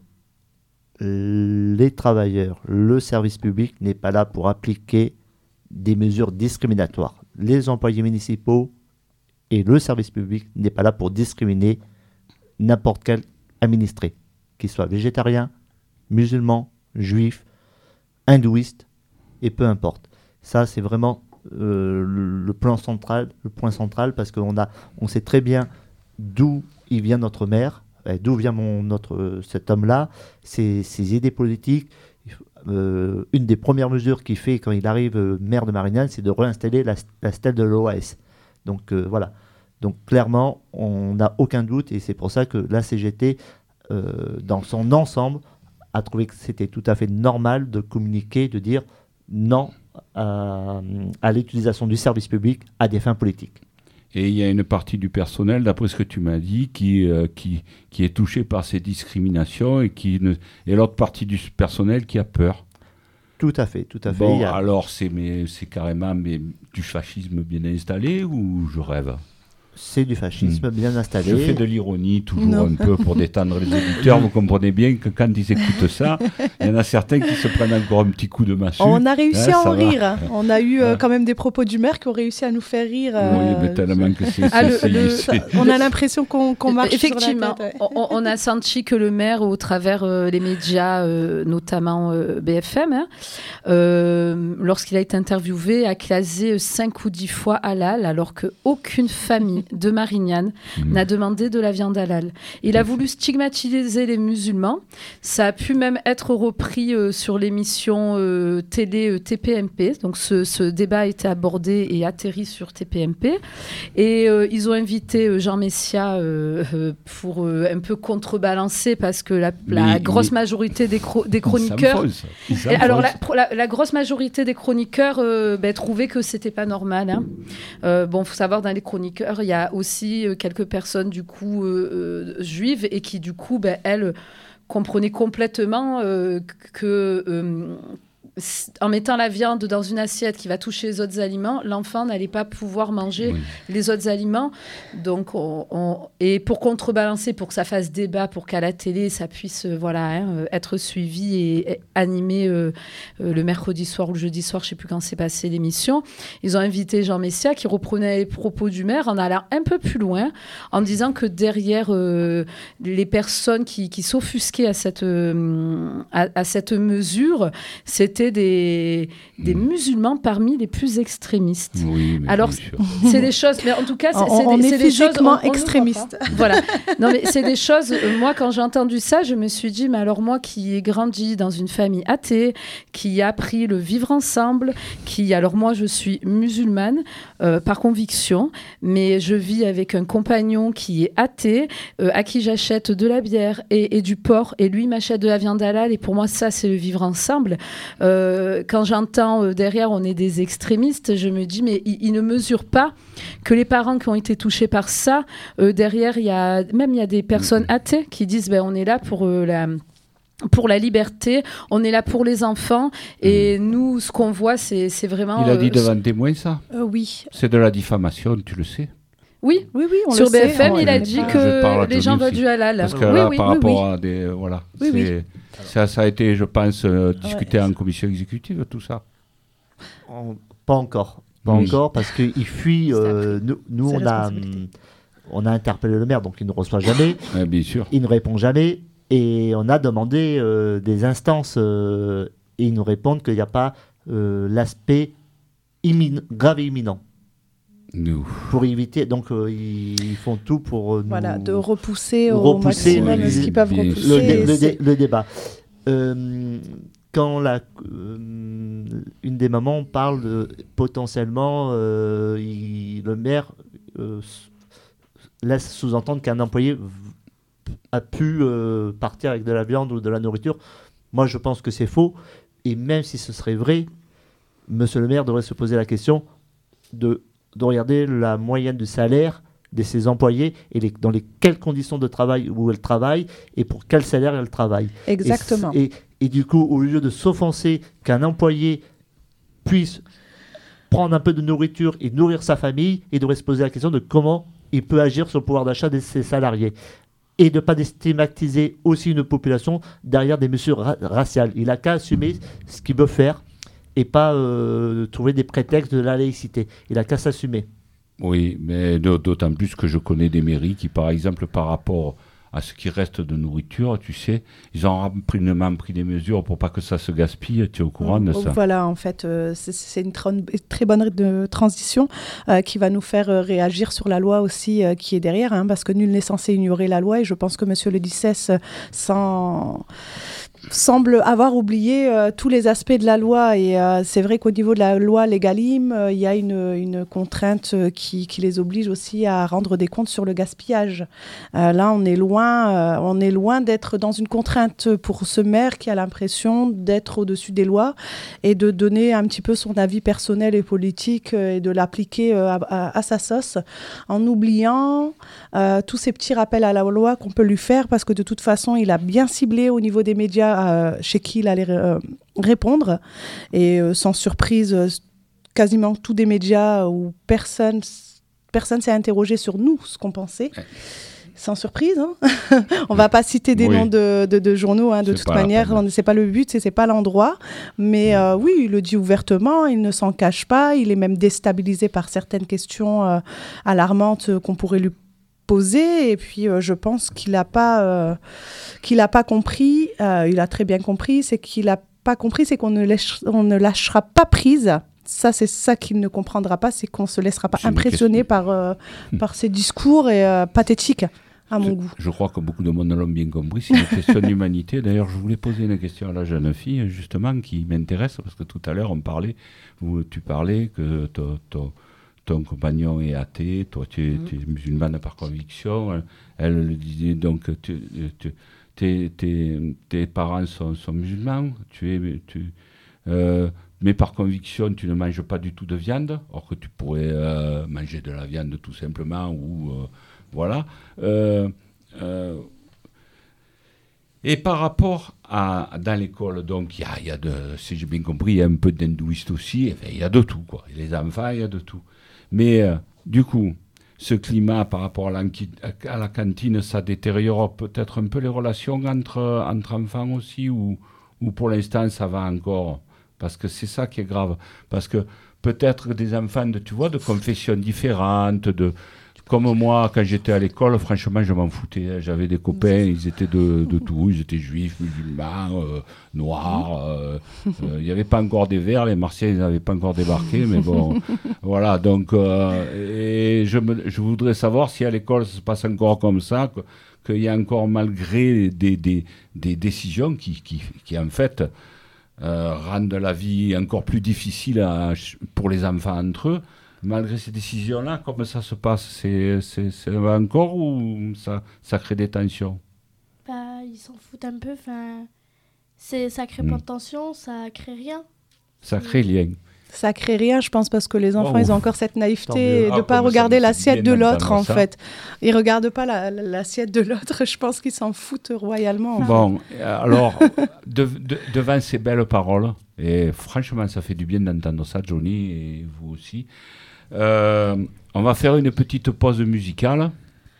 [SPEAKER 3] les travailleurs, le service public n'est pas là pour appliquer des mesures discriminatoires. Les employés municipaux et le service public n'est pas là pour discriminer n'importe quel administré, qu'il soit végétarien, musulman, juif, hindouiste, et peu importe. Ça, c'est vraiment euh, le, le plan central, le point central, parce qu'on a, on sait très bien d'où il vient notre maire, euh, d'où vient mon, notre, cet homme-là, ses, ses idées politiques. Euh, une des premières mesures qu'il fait quand il arrive euh, maire de Marignane, c'est de réinstaller la, la stèle de l'O A S. Donc euh, voilà, Donc clairement, on n'a aucun doute et c'est pour ça que la C G T, euh, dans son ensemble, a trouvé que c'était tout à fait normal de communiquer, de dire non à, à l'utilisation du service public à des fins politiques.
[SPEAKER 1] Et il y a une partie du personnel, d'après ce que tu m'as dit, qui, euh, qui, qui est touchée par ces discriminations et, qui ne... et l'autre partie du personnel qui a peur.
[SPEAKER 3] Tout à fait, tout à fait.
[SPEAKER 1] Bon,
[SPEAKER 3] il y a...
[SPEAKER 1] alors c'est, mais, c'est carrément mais, du fascisme bien installé ou je rêve ?
[SPEAKER 3] C'est du fascisme mmh. bien installé.
[SPEAKER 1] Je fais de l'ironie toujours non. un peu pour détendre les auditeurs. Vous comprenez bien que quand ils écoutent ça, il y en a certains qui se prennent encore un petit coup de massue.
[SPEAKER 5] On a réussi
[SPEAKER 1] hein,
[SPEAKER 5] à en rire.
[SPEAKER 1] Va.
[SPEAKER 5] On a eu euh, quand même des propos du maire qui ont réussi à nous faire rire. Euh,
[SPEAKER 1] oui, mais tellement que c'est...
[SPEAKER 5] ah,
[SPEAKER 1] c'est,
[SPEAKER 5] le,
[SPEAKER 1] c'est,
[SPEAKER 5] le, c'est... On a l'impression qu'on, qu'on marche
[SPEAKER 2] Effectivement,
[SPEAKER 5] sur la tête.
[SPEAKER 2] on, on a senti que le maire, au travers euh, les médias, euh, notamment euh, B F M, hein, euh, lorsqu'il a été interviewé, a classé cinq ou dix fois halal, alors qu'aucune famille de Marignane Mmh. n'a demandé de la viande halal. Il a voulu stigmatiser les musulmans. Ça a pu même être repris euh, sur l'émission euh, télé euh, T P M P. Donc ce, ce débat a été abordé et atterri sur T P M P. Et euh, ils ont invité euh, Jean Messia euh, euh, pour euh, un peu contrebalancer parce que la, la mais, grosse mais... majorité des, cro- des chroniqueurs... Et alors la, la, la grosse majorité des chroniqueurs euh, ben, trouvaient que c'était pas normal. Hein. Euh, bon, faut savoir, dans les chroniqueurs, il y a aussi... Euh, quelques personnes du coup euh, euh, juives et qui du coup ben, elles comprenaient complètement euh, que euh, en mettant la viande dans une assiette qui va toucher les autres aliments, l'enfant n'allait pas pouvoir manger oui. les autres aliments. Donc, on, on, et pour contrebalancer, pour que ça fasse débat, pour qu'à la télé, ça puisse euh, voilà, hein, être suivi et, et animé euh, euh, le mercredi soir ou le jeudi soir, je ne sais plus quand s'est passée l'émission, ils ont invité Jean Messia qui reprenait les propos du maire en allant un peu plus loin, en disant que derrière euh, les personnes qui, qui s'offusquaient à cette, euh, à, à cette mesure, c'était Des, des mmh. musulmans parmi les plus extrémistes.
[SPEAKER 1] Oui, mais
[SPEAKER 2] alors c'est des choses, mais en tout cas, c'est,
[SPEAKER 5] on,
[SPEAKER 2] c'est,
[SPEAKER 5] on
[SPEAKER 2] des,
[SPEAKER 5] est
[SPEAKER 2] c'est des choses.
[SPEAKER 5] On, on extrémiste.
[SPEAKER 2] Voilà. Non, mais c'est des choses. Euh, moi, quand j'ai entendu ça, je me suis dit, mais alors moi, qui ai grandi dans une famille athée, qui a appris le vivre ensemble, qui, alors moi, je suis musulmane euh, par conviction, mais je vis avec un compagnon qui est athée, euh, à qui j'achète de la bière et, et du porc, et lui m'achète de la viande halal, et pour moi, ça, c'est le vivre ensemble. Euh, Euh, quand j'entends euh, derrière on est des extrémistes, je me dis mais ils, ils ne mesurent pas que les parents qui ont été touchés par ça, euh, derrière il y a même il y a des personnes athées qui disent ben on est là pour euh, la pour la liberté, on est là pour les enfants et mmh. nous ce qu'on voit c'est c'est vraiment.
[SPEAKER 1] Il a dit
[SPEAKER 2] euh,
[SPEAKER 1] devant témoin ça.
[SPEAKER 5] Euh, oui.
[SPEAKER 1] C'est de la diffamation, tu le sais.
[SPEAKER 2] Oui,
[SPEAKER 5] oui, oui, on
[SPEAKER 2] sur
[SPEAKER 5] le
[SPEAKER 2] B F M,
[SPEAKER 5] sait,
[SPEAKER 2] il a dit que les gens veulent du halal.
[SPEAKER 1] Parce que
[SPEAKER 2] oui,
[SPEAKER 1] là,
[SPEAKER 2] oui,
[SPEAKER 1] par
[SPEAKER 2] oui,
[SPEAKER 1] rapport
[SPEAKER 2] oui.
[SPEAKER 1] à des... Euh, voilà,
[SPEAKER 5] oui,
[SPEAKER 1] c'est,
[SPEAKER 5] oui.
[SPEAKER 1] Ça, ça a été, je pense, euh, discuté
[SPEAKER 5] ouais,
[SPEAKER 1] en commission exécutive, tout ça.
[SPEAKER 3] En, pas encore. Pas
[SPEAKER 1] oui.
[SPEAKER 3] encore, parce qu'il fuit... Euh, nous, nous on, a, on a interpellé le maire, donc il ne reçoit jamais.
[SPEAKER 1] Ouais, bien sûr.
[SPEAKER 3] Il ne répond jamais. Et on a demandé euh, des instances euh, et ils nous répondent qu'il n'y a pas euh, l'aspect immin- grave et imminent.
[SPEAKER 1] Nous.
[SPEAKER 3] Pour éviter, donc euh, ils font tout pour euh, nous
[SPEAKER 5] voilà, de repousser,
[SPEAKER 3] repousser
[SPEAKER 5] au maximum
[SPEAKER 3] oui,
[SPEAKER 5] ce qu'ils peuvent repousser.
[SPEAKER 3] Le, dé, le, dé, le débat. Euh, quand la, euh, une des mamans parle de potentiellement, euh, il, le maire euh, laisse sous-entendre qu'un employé v- a pu euh, partir avec de la viande ou de la nourriture. Moi, je pense que c'est faux. Et même si ce serait vrai, monsieur le maire devrait se poser la question de de regarder la moyenne du salaire de ses employés et les, dans les, quelles conditions de travail où elles travaillent et pour quel salaire elles travaillent.
[SPEAKER 5] Exactement.
[SPEAKER 3] Et, et, et du coup, au lieu de s'offenser qu'un employé puisse prendre un peu de nourriture et nourrir sa famille, il devrait se poser la question de comment il peut agir sur le pouvoir d'achat de ses salariés. Et de ne pas stigmatiser aussi une population derrière des mesures ra- raciales. Il n'a qu'à assumer ce qu'il veut faire et pas euh, trouver des prétextes de la laïcité. Il n'a qu'à s'assumer.
[SPEAKER 1] Oui, mais d'autant plus que je connais des mairies qui, par exemple, par rapport à ce qui reste de nourriture, tu sais, ils ont rapidement pris des mesures pour pas que ça se gaspille. Tu es au courant de ça?
[SPEAKER 5] Voilà, en fait, euh, c'est, c'est une tra- très bonne de transition euh, qui va nous faire euh, réagir sur la loi aussi euh, qui est derrière, hein, parce que nul n'est censé ignorer la loi et je pense que Monsieur le Dissès, sans... semble avoir oublié euh, tous les aspects de la loi. Et euh, c'est vrai qu'au niveau de la loi Légalim, euh, il y a une, une contrainte qui, qui les oblige aussi à rendre des comptes sur le gaspillage. Euh, là, on est loin, euh, on est loin d'être dans une contrainte pour ce maire qui a l'impression d'être au-dessus des lois et de donner un petit peu son avis personnel et politique euh, et de l'appliquer euh, à, à, à sa sauce, en oubliant euh, tous ces petits rappels à la loi qu'on peut lui faire, parce que de toute façon, il a bien ciblé au niveau des médias euh, chez qui il allait euh, répondre. Et euh, sans surprise, euh, quasiment tous des médias où personne personne s'est interrogé sur nous, ce qu'on pensait. Ouais. Sans surprise, hein. On ne va pas citer des oui. noms de, de, de journaux, hein, de c'est toute manière, ce n'est pas le but, ce n'est pas l'endroit. Mais euh, oui, il le dit ouvertement, il ne s'en cache pas, il est même déstabilisé par certaines questions euh, alarmantes qu'on pourrait lui poser. Et puis, euh, je pense qu'il n'a pas, euh, qu'il n'a pas compris, euh, il a très bien compris, c'est qu'il n'a pas compris, c'est qu'on ne, lâche, on ne lâchera pas prise. Ça, c'est ça qu'il ne comprendra pas, c'est qu'on ne se laissera pas c'est impressionner par, euh, par ces discours et, euh, pathétiques, à mon
[SPEAKER 1] je,
[SPEAKER 5] goût.
[SPEAKER 1] Je crois que beaucoup de monde l'ont bien compris. C'est une question d'humanité. D'ailleurs, je voulais poser une question à la jeune fille, justement, qui m'intéresse, parce que tout à l'heure, on parlait, où tu parlais que ton, ton, ton compagnon est athée, toi, tu es, mmh. tu es musulmane par conviction. Elle, elle le disait, donc, tu, tu, tes, tes, tes parents sont, sont musulmans, tu es... Tu, euh, mais par conviction, tu ne manges pas du tout de viande, or que tu pourrais euh, manger de la viande tout simplement, ou euh, voilà. Euh, euh, et par rapport à dans l'école, donc il y a, y a de, si j'ai bien compris, il y a un peu d'hindouistes aussi. Enfin, il y a de tout, quoi. Les enfants, il y a de tout. Mais euh, du coup, ce climat par rapport à la, à la cantine, ça détériore peut-être un peu les relations entre entre enfants aussi, ou ou pour l'instant ça va encore. Parce que c'est ça qui est grave. Parce que peut-être des enfants, de, tu vois, de confessions différentes, de, comme moi, quand j'étais à l'école, franchement, je m'en foutais. J'avais des copains, ils étaient de, de tout. Ils étaient juifs, musulmans, euh, noirs. Il euh, n'y euh, avait pas encore des Verts. Les Martiens, ils n'avaient pas encore débarqué. Mais bon, voilà. Donc, euh, et je, me, je voudrais savoir si à l'école, ça se passe encore comme ça, que, qu'il y a encore, malgré des, des, des décisions qui, qui, qui, en fait... Euh, rendent la vie encore plus difficile à, pour les enfants entre eux. Malgré ces décisions-là, comment ça se passe, c'est, c'est, c'est encore ou ça, ça crée des tensions?
[SPEAKER 4] Bah, ils s'en foutent un peu. C'est, ça crée mmh. pas de tension, ça crée rien.
[SPEAKER 1] Ça crée rien.
[SPEAKER 5] Ça crée rien, je pense, parce que les enfants, oh, ils ont encore cette naïveté de ne
[SPEAKER 1] ah,
[SPEAKER 5] pas regarder l'assiette de l'autre, en
[SPEAKER 1] ça.
[SPEAKER 5] fait. Ils ne regardent pas la, la, l'assiette de l'autre. Je pense qu'ils s'en foutent royalement.
[SPEAKER 1] Bon, alors, de, de, devant ces belles paroles, et franchement, ça fait du bien d'entendre ça, Johnny, et vous aussi, euh, on va faire une petite pause musicale.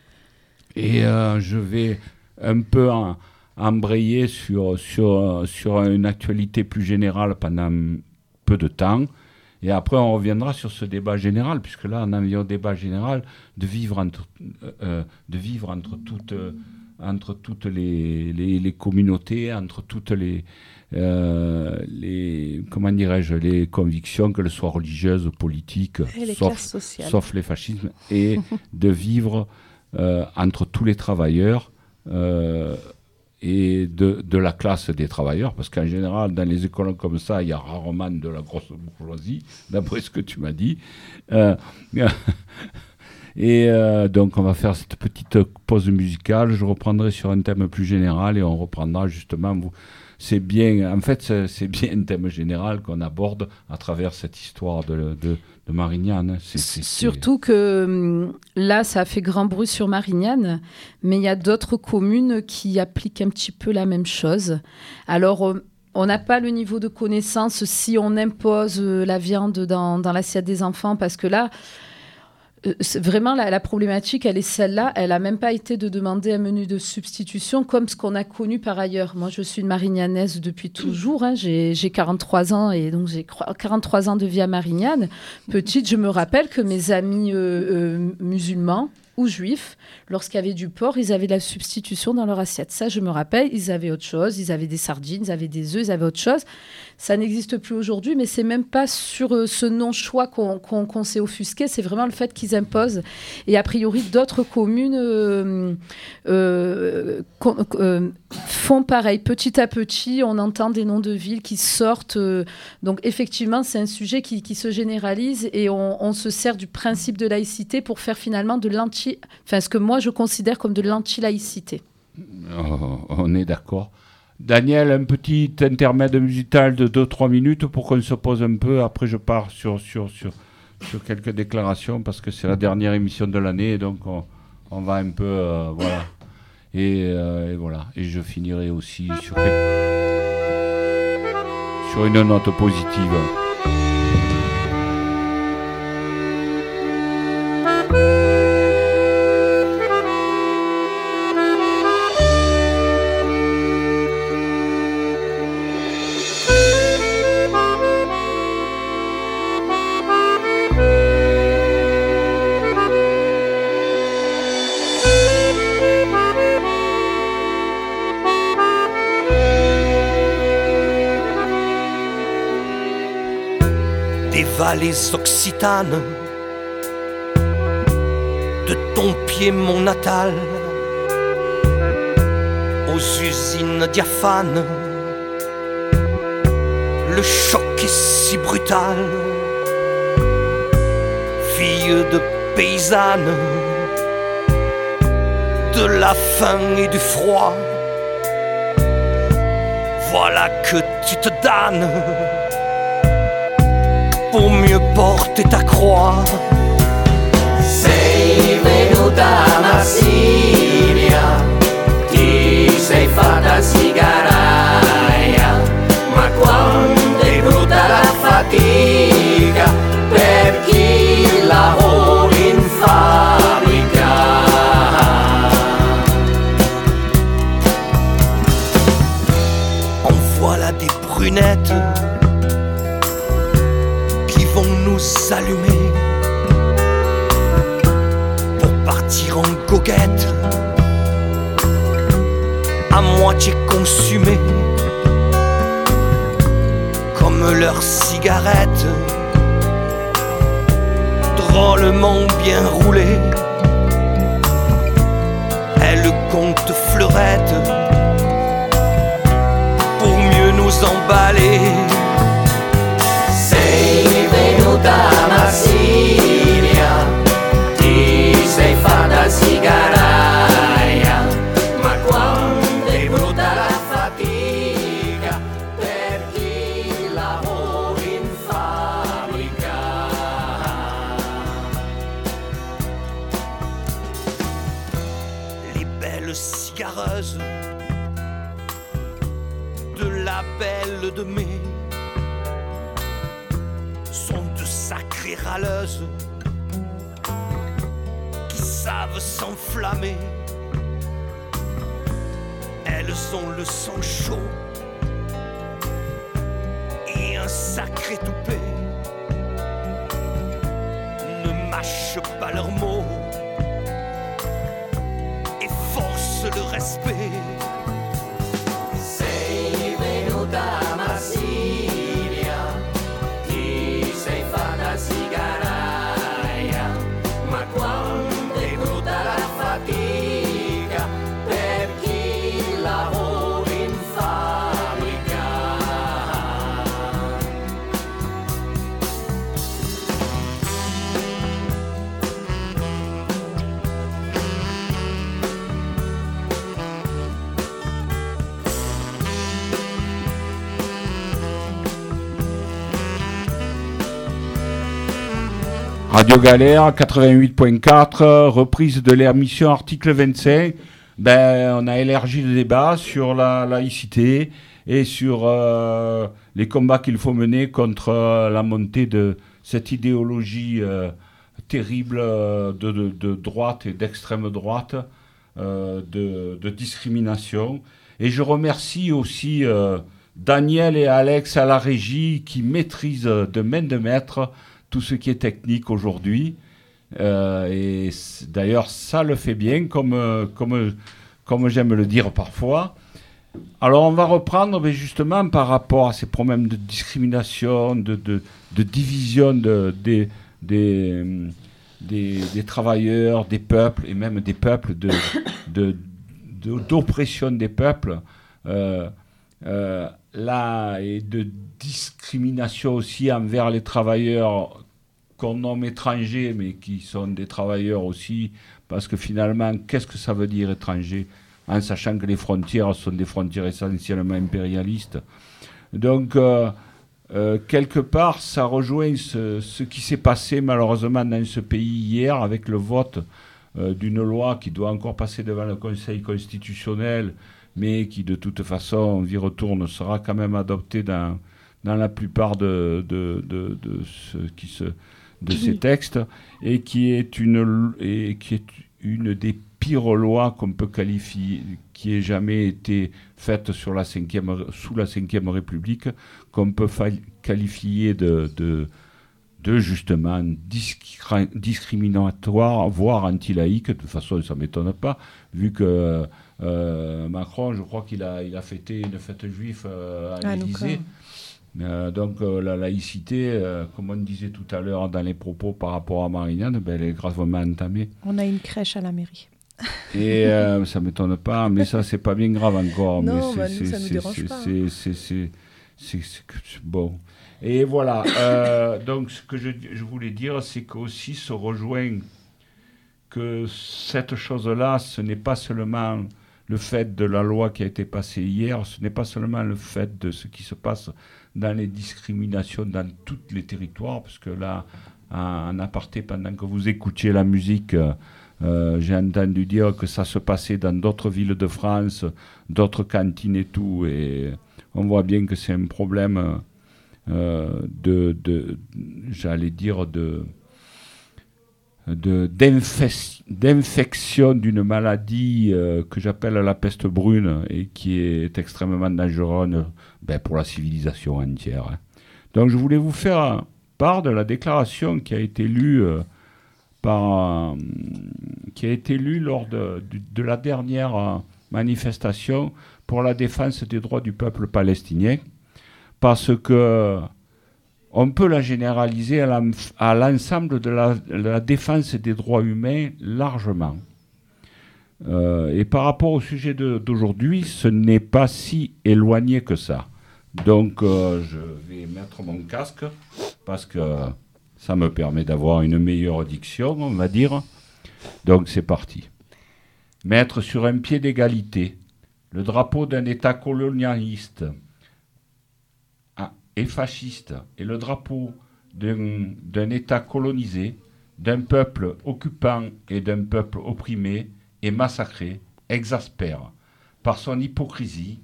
[SPEAKER 1] Et euh, je vais un peu en, embrayer sur, sur, sur une actualité plus générale pendant peu de temps. Et après, on reviendra sur ce débat général, puisque là, on a un débat général de vivre entre, euh, de vivre entre toutes, euh, entre toutes les, les, les communautés, entre toutes les, euh, les, comment dirais-je, les convictions, qu'elles soient religieuses, politiques,
[SPEAKER 5] les
[SPEAKER 1] sauf, sauf les fascismes, et de vivre euh, entre tous les travailleurs, euh, et de, de la classe des travailleurs, parce qu'en général, dans les écoles comme ça, il y a rarement de la grosse bourgeoisie, d'après ce que tu m'as dit. Euh, et euh, donc, on va faire cette petite pause musicale. Je reprendrai sur un thème plus général et on reprendra justement... Vous, c'est bien, en fait, c'est, c'est bien un thème général qu'on aborde à travers cette histoire de, de, de Marignane. C'est, c'est,
[SPEAKER 2] Surtout c'est... que là, ça a fait grand bruit sur Marignane, mais il y a d'autres communes qui appliquent un petit peu la même chose. Alors, on n'a pas le niveau de connaissance si on impose la viande dans, dans l'assiette des enfants, parce que là, c'est vraiment, la, la problématique, elle est celle-là. Elle n'a même pas été de demander un menu de substitution comme ce qu'on a connu par ailleurs. Moi, je suis une Marignanaise depuis toujours. Hein. J'ai, j'ai quarante-trois ans et donc j'ai quarante-trois ans de vie à Marignane. Petite, je me rappelle que mes amis euh, euh, musulmans ou juifs, lorsqu'il y avait du porc, ils avaient de la substitution dans leur assiette. Ça, je me rappelle, ils avaient autre chose, ils avaient des sardines, ils avaient des œufs, ils avaient autre chose. Ça n'existe plus aujourd'hui, mais c'est même pas sur euh, ce non-choix qu'on, qu'on, qu'on s'est offusqué, c'est vraiment le fait qu'ils imposent. Et a priori, d'autres communes euh, euh, euh, font pareil. Petit à petit, on entend des noms de villes qui sortent. Euh, donc effectivement, c'est un sujet qui, qui se généralise et on, on se sert du principe de laïcité pour faire finalement de l'anti... Enfin, ce que moi, je considère comme de l'anti-laïcité.
[SPEAKER 1] Oh, on est d'accord. Daniel, un petit intermède musical de deux trois minutes pour qu'on se pose un peu. Après, je pars sur, sur, sur, sur quelques déclarations parce que c'est la dernière émission de l'année. Et donc, on, on va un peu... Euh, voilà. Et, euh, et voilà. Et je finirai aussi sur, sur une note positive.
[SPEAKER 6] Vallées occitanes, de ton pied mon natal, aux usines diaphanes, le choc est si brutal. Fille de paysanne, de la faim et du froid, voilà que tu te damnes pour mieux porter ta croix.
[SPEAKER 7] Sei venuta a Marsiglia, ti sei fatta sigaraia, ma quando è brutta la fatica per chi lavora in fabbrica.
[SPEAKER 6] En voilà des brunettes nous allumer pour partir en goguette, à moitié consumées comme leurs cigarettes, drôlement bien roulées. Elles comptent fleurettes pour mieux nous emballer.
[SPEAKER 7] Venuta a Marsiglia, ti sei fatta sigaraia, ma quando è brutta la fatica per chi lavora in fabbrica.
[SPEAKER 6] Les belles cigareuses de la belle de mai sacrées râleuses qui savent s'enflammer. Elles ont le sang chaud et un sacré toupet. Ne mâchent pas leurs mots et forcent le respect.
[SPEAKER 7] Sei venuta a Marsiglia, sigaraia, ma quando è brutta la fatica per chi lavora in fabbrica.
[SPEAKER 1] Radio Galère quatre-vingt-huit point quatre, reprise de l'émission Article vingt-cinq. Ben, on a élargi le débat sur la laïcité et sur euh, les combats qu'il faut mener contre euh, la montée de cette idéologie euh, terrible euh, de, de, de droite et d'extrême droite, euh, de, de discrimination. Et je remercie aussi euh, Daniel et Alex à la régie qui maîtrisent de main de maître tout ce qui est technique aujourd'hui. Euh, et c- d'ailleurs, ça le fait bien, comme, euh, comme, comme j'aime le dire parfois. Alors, on va reprendre mais justement par rapport à ces problèmes de discrimination, de, de, de division de, des, des, des, des travailleurs, des peuples, et même des peuples, de, de, de- d'oppression des peuples, euh, euh, là, et de discrimination aussi envers les travailleurs qu'on nomme étrangers, mais qui sont des travailleurs aussi, parce que finalement, qu'est-ce que ça veut dire étranger, en sachant que les frontières sont des frontières essentiellement impérialistes. Donc, euh, euh, quelque part, ça rejoint ce, ce qui s'est passé malheureusement dans ce pays hier, avec le vote euh, d'une loi qui doit encore passer devant le Conseil constitutionnel, mais qui de toute façon, on y retourne, sera quand même adoptée dans, dans la plupart de, de, de, de ce qui se... de ces textes, et qui est une, et qui est une des pires lois qu'on peut qualifier, qui ait jamais été faite sur la cinquième, sous la cinquième République, qu'on peut fa- qualifier de, de, de justement discri- discriminatoire, voire anti-laïque. De toute façon, ça ne m'étonne pas, vu que euh, Macron, je crois qu'il a, il a fêté une fête juive euh, à
[SPEAKER 5] Ah,
[SPEAKER 1] l'Élysée.
[SPEAKER 5] donc,
[SPEAKER 1] Euh, donc euh, la laïcité, euh, comme on disait tout à l'heure dans les propos par rapport à Marignane, ben, elle est gravement entamée.
[SPEAKER 5] On a une crèche à la mairie.
[SPEAKER 1] Et euh, ça ne m'étonne pas, mais ça, c'est pas bien grave encore.
[SPEAKER 5] Non,
[SPEAKER 1] mais
[SPEAKER 5] bah,
[SPEAKER 1] c'est,
[SPEAKER 5] nous,
[SPEAKER 1] c'est,
[SPEAKER 5] ça nous
[SPEAKER 1] c'est,
[SPEAKER 5] dérange
[SPEAKER 1] c'est,
[SPEAKER 5] pas,
[SPEAKER 1] c'est, c'est, c'est, c'est, c'est, c'est bon. Et voilà. euh, donc, ce que je, je voulais dire, c'est qu'aussi se rejoint que cette chose-là, ce n'est pas seulement le fait de la loi qui a été passée hier, ce n'est pas seulement le fait de ce qui se passe dans les discriminations dans tous les territoires, parce que là, en aparté, pendant que vous écoutiez la musique, euh, j'ai entendu dire que ça se passait dans d'autres villes de France, d'autres cantines et tout, et on voit bien que c'est un problème euh, de, de, j'allais dire, de... De, d'infes- d'infection d'une maladie euh, que j'appelle la peste brune et qui est extrêmement dangereuse ben, pour la civilisation entière. Hein. Donc je voulais vous faire part de la déclaration qui a été lue, euh, par, euh, qui a été lue lors de, de, de la dernière euh, manifestation pour la défense des droits du peuple palestinien, parce que on peut la généraliser à, la, à l'ensemble de la, la défense des droits humains largement. Euh, et par rapport au sujet de, d'aujourd'hui, ce n'est pas si éloigné que ça. Donc euh, je vais mettre mon casque parce que ça me permet d'avoir une meilleure diction, on va dire. Donc c'est parti. Mettre sur un pied d'égalité le drapeau d'un État colonialiste et fasciste, et le drapeau d'un, d'un État colonisé, d'un peuple occupant et d'un peuple opprimé et massacré, exaspère par son hypocrisie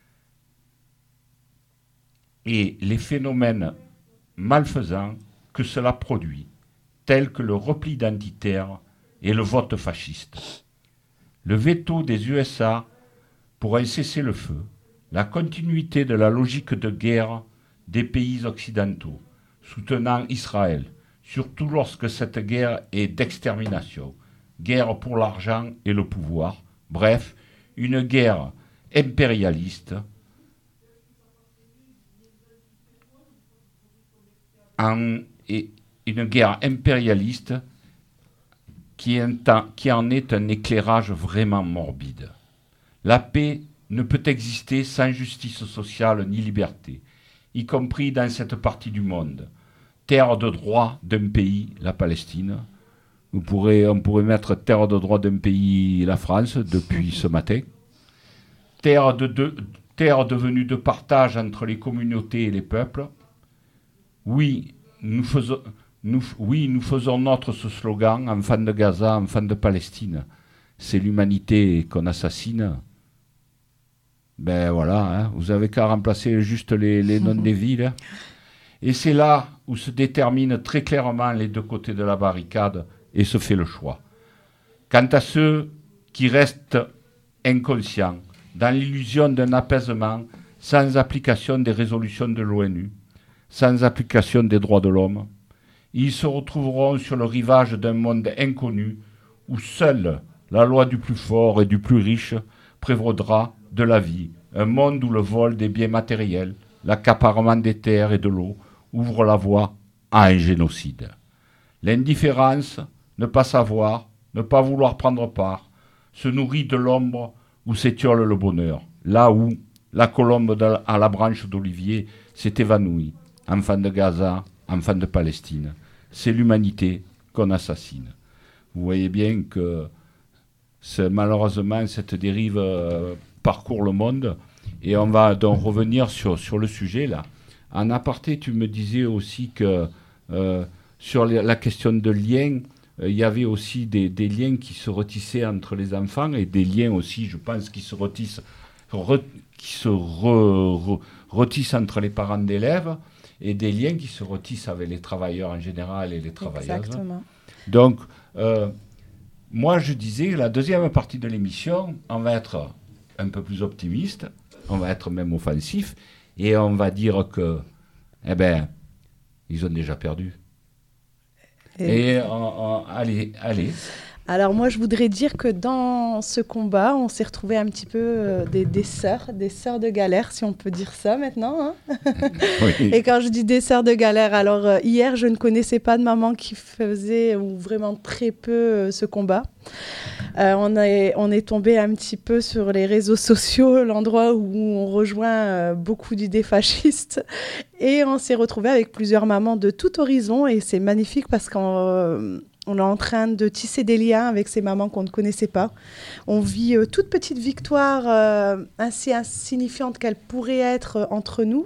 [SPEAKER 1] et les phénomènes malfaisants que cela produit, tels que le repli identitaire et le vote fasciste. Le veto des U S A pour un cessez-le-feu, la continuité de la logique de guerre des pays occidentaux, soutenant Israël, surtout lorsque cette guerre est d'extermination, guerre pour l'argent et le pouvoir, bref, une guerre impérialiste en, et une guerre impérialiste qui, est un, qui en est un éclairage vraiment morbide. La paix ne peut exister sans justice sociale ni liberté, y compris dans cette partie du monde. Terre de droit d'un pays, la Palestine. Vous pourrez, on pourrait mettre terre de droit d'un pays, la France, depuis ce matin. Terre, de, de, terre devenue de partage entre les communautés et les peuples. Oui, nous faisons, nous, oui, nous faisons notre ce slogan, enfants de Gaza, enfants de Palestine. C'est l'humanité qu'on assassine. Ben voilà, hein, vous avez qu'à remplacer juste les, les noms des villes. Et c'est là où se déterminent très clairement les deux côtés de la barricade et se fait le choix. Quant à ceux qui restent inconscients, dans l'illusion d'un apaisement, sans application des résolutions de l'ONU, sans application des droits de l'homme, Ils se retrouveront sur le rivage d'un monde inconnu où seule la loi du plus fort et du plus riche prévaudra de la vie. Un monde où le vol des biens matériels, l'accaparement des terres et de l'eau ouvre la voie à un génocide. L'indifférence, ne pas savoir, ne pas vouloir prendre part, se nourrit de l'ombre où s'étiole le bonheur, là où la colombe de, à la branche d'olivier s'est évanouie. Enfant de Gaza, enfant de Palestine, c'est l'humanité qu'on assassine. Vous voyez bien que c'est, malheureusement cette dérive euh, parcourt le monde et on va donc revenir sur, sur le sujet là. En aparté, tu me disais aussi que euh, sur les, la question de liens, il euh, y avait aussi des, des liens qui se retissaient entre les enfants et des liens aussi, je pense, qui se retissent, re, qui se re, re, retissent entre les parents d'élèves et des liens qui se retissent avec les travailleurs en général et les travailleuses.
[SPEAKER 5] Exactement.
[SPEAKER 1] Donc, euh, moi, je disais, la deuxième partie de l'émission, on va être un peu plus optimiste, on va être même offensif, et on va dire que, eh ben, ils ont déjà perdu. Et, et on, on, allez, allez.
[SPEAKER 5] Alors moi, je voudrais dire que dans ce combat, on s'est retrouvés un petit peu euh, des, des sœurs, des sœurs de galère, si on peut dire ça maintenant. Hein. Oui. Et quand je dis des sœurs de galère, alors euh, hier, je ne connaissais pas de maman qui faisait, ou vraiment très peu, euh, ce combat. Euh, on, est, on est tombé un petit peu sur les réseaux sociaux, l'endroit où on rejoint euh, beaucoup d'idées fascistes. Et on s'est retrouvés avec plusieurs mamans de tout horizon. Et c'est magnifique parce qu'on... Euh, On est en train de tisser des liens avec ces mamans qu'on ne connaissait pas. On vit euh, toute petite victoire euh, assez insignifiante qu'elle pourrait être euh, entre nous.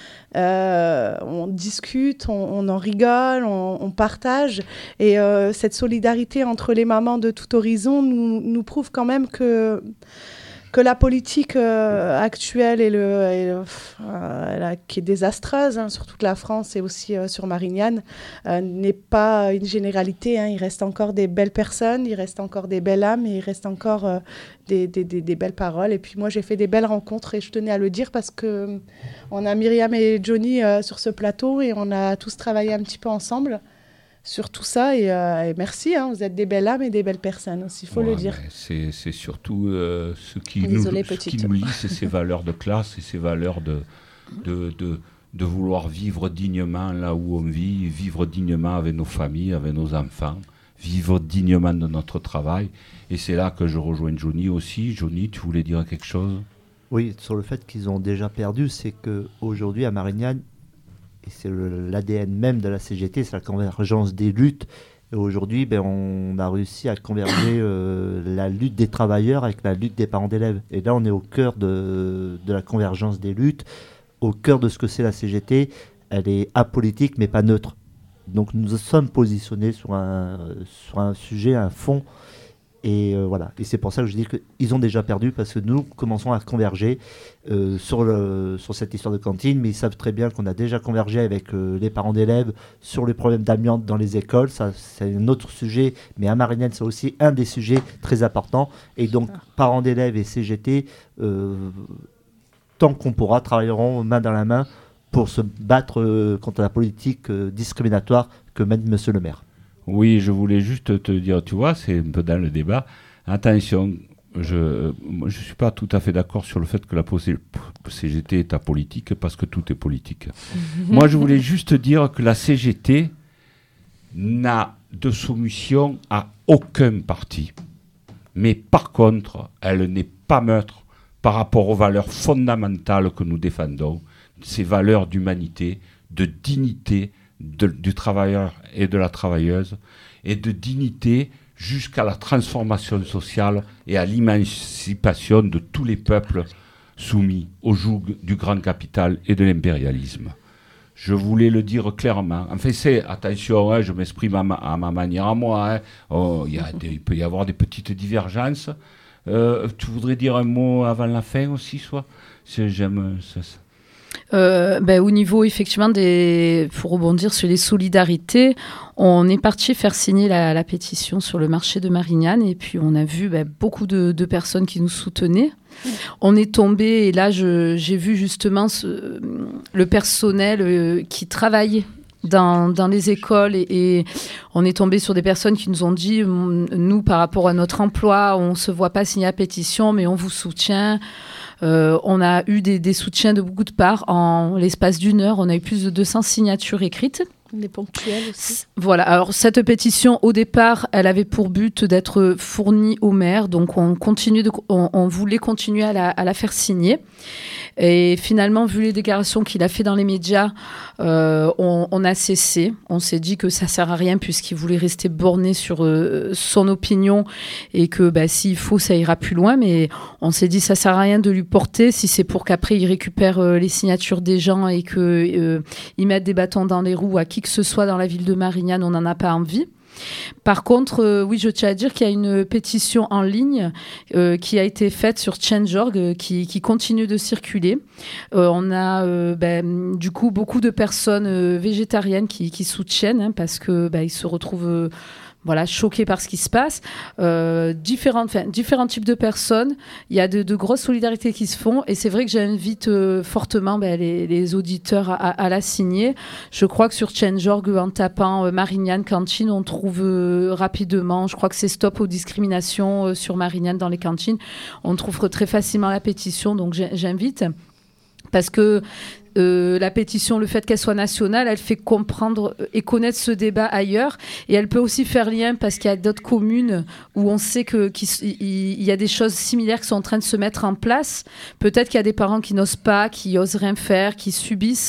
[SPEAKER 5] Euh, on discute, on, on en rigole, on, on partage. Et euh, cette solidarité entre les mamans de tout horizon nous, nous prouve quand même que... que la politique euh, actuelle est le, est le, euh, la, qui est désastreuse, hein, sur toute la France et aussi euh, sur Marignane, euh, n'est pas une généralité. Hein. Il reste encore des belles personnes, il reste encore des belles âmes, et il reste encore euh, des, des, des, des belles paroles. Et puis moi, j'ai fait des belles rencontres et je tenais à le dire parce que on a Myriam et Johnny euh, sur ce plateau et on a tous travaillé un petit peu ensemble sur tout ça, et, euh, et merci, hein, vous êtes des belles âmes et des belles personnes aussi, il faut ouais, le dire.
[SPEAKER 1] C'est, c'est surtout euh, ce qui nous, ce qui nous lie, c'est ces valeurs de classe et ces valeurs de, de, de, de vouloir vivre dignement là où on vit, vivre dignement avec nos familles, avec nos enfants, vivre dignement de notre travail. Et c'est là que je rejoins Johnny aussi. Johnny, tu voulais dire quelque chose ?
[SPEAKER 3] Oui, sur le fait qu'ils ont déjà perdu, c'est qu'aujourd'hui à Marignane, et c'est le, l'A D N même de la C G T, c'est la convergence des luttes. Et aujourd'hui, ben, on a réussi à converger euh, la lutte des travailleurs avec la lutte des parents d'élèves. Et là, on est au cœur de, de la convergence des luttes, au cœur de ce que c'est la C G T. Elle est apolitique, mais pas neutre. Donc nous sommes positionnés sur un, sur un sujet, un fond. Et euh, voilà. Et c'est pour ça que je dis qu'ils ont déjà perdu, parce que nous commençons à converger euh, sur, le, sur cette histoire de cantine, mais ils savent très bien qu'on a déjà convergé avec euh, les parents d'élèves sur les problèmes d'amiante dans les écoles. Ça, c'est un autre sujet, mais à Marignane, c'est aussi un des sujets très importants. Et donc, parents d'élèves et C G T, euh, tant qu'on pourra, travailleront main dans la main pour se battre euh, contre la politique euh, discriminatoire que mène Monsieur le maire.
[SPEAKER 1] Oui, je voulais juste te dire, tu vois, c'est un peu dans le débat. Attention, je ne suis pas tout à fait d'accord sur le fait que la C G T est apolitique, parce que tout est politique. Moi, je voulais juste dire que la C G T n'a de soumission à aucun parti. Mais par contre, elle n'est pas neutre par rapport aux valeurs fondamentales que nous défendons, ces valeurs d'humanité, de dignité, De, du travailleur et de la travailleuse, et de dignité jusqu'à la transformation sociale et à l'émancipation de tous les peuples soumis au joug du grand capital et de l'impérialisme. Je voulais le dire clairement. Enfin, c'est, attention, hein, je m'exprime à ma, à ma manière à moi. Hein. Oh, y a des, il peut y avoir des petites divergences. Euh, tu voudrais dire un mot avant la fin aussi, soit ? J'aime ça. ça.
[SPEAKER 2] Euh, ben, au niveau effectivement des, pour rebondir sur les solidarités, on est parti faire signer la, la pétition sur le marché de Marignane, et puis on a vu ben, beaucoup de, de personnes qui nous soutenaient. On est tombé, et là je, j'ai vu justement ce, le personnel euh, qui travaillait dans, dans les écoles et, et on est tombé sur des personnes qui nous ont dit, nous, par rapport à notre emploi, on ne se voit pas signer la pétition, mais on vous soutient. Euh, on a eu des, des soutiens de beaucoup de parts. En l'espace d'une heure, on a eu plus de deux cents signatures écrites.
[SPEAKER 5] Des ponctuels aussi.
[SPEAKER 2] Voilà, alors cette pétition, au départ, elle avait pour but d'être fournie au maire, donc on, continue de, on, on voulait continuer à la, à la faire signer. Et finalement, vu les déclarations qu'il a fait dans les médias, euh, on, on a cessé. On s'est dit que ça ne sert à rien puisqu'il voulait rester borné sur euh, son opinion et que bah, s'il faut, ça ira plus loin. Mais on s'est dit que ça ne sert à rien de lui porter si c'est pour qu'après, il récupère euh, les signatures des gens et qu'il euh, mette des bâtons dans les roues à qui que ce soit dans la ville de Marignane. On n'en a pas envie. Par contre, euh, oui, je tiens à dire qu'il y a une pétition en ligne euh, qui a été faite sur change point org euh, qui, qui continue de circuler. Euh, on a euh, ben, du coup beaucoup de personnes euh, végétariennes qui, qui soutiennent hein, parce que ben, ils se retrouvent euh, voilà, choqués par ce qui se passe. Euh, différentes, enfin, différents types de personnes. Il y a de, de grosses solidarités qui se font et c'est vrai que j'invite euh, fortement ben, les, les auditeurs à, à la signer. Je crois que sur change point org, en tapant euh, Marignane cantine, on trouve euh, rapidement, je crois que c'est Stop aux discriminations euh, sur Marignane dans les cantines. On trouve très facilement la pétition, donc j'invite. Parce que euh, la pétition, le fait qu'elle soit nationale, elle fait comprendre et connaître ce débat ailleurs. Et elle peut aussi faire lien parce qu'il y a d'autres communes où on sait qu'il y, y a des choses similaires qui sont en train de se mettre en place. Peut-être qu'il y a des parents qui n'osent pas, qui osent rien faire, qui subissent.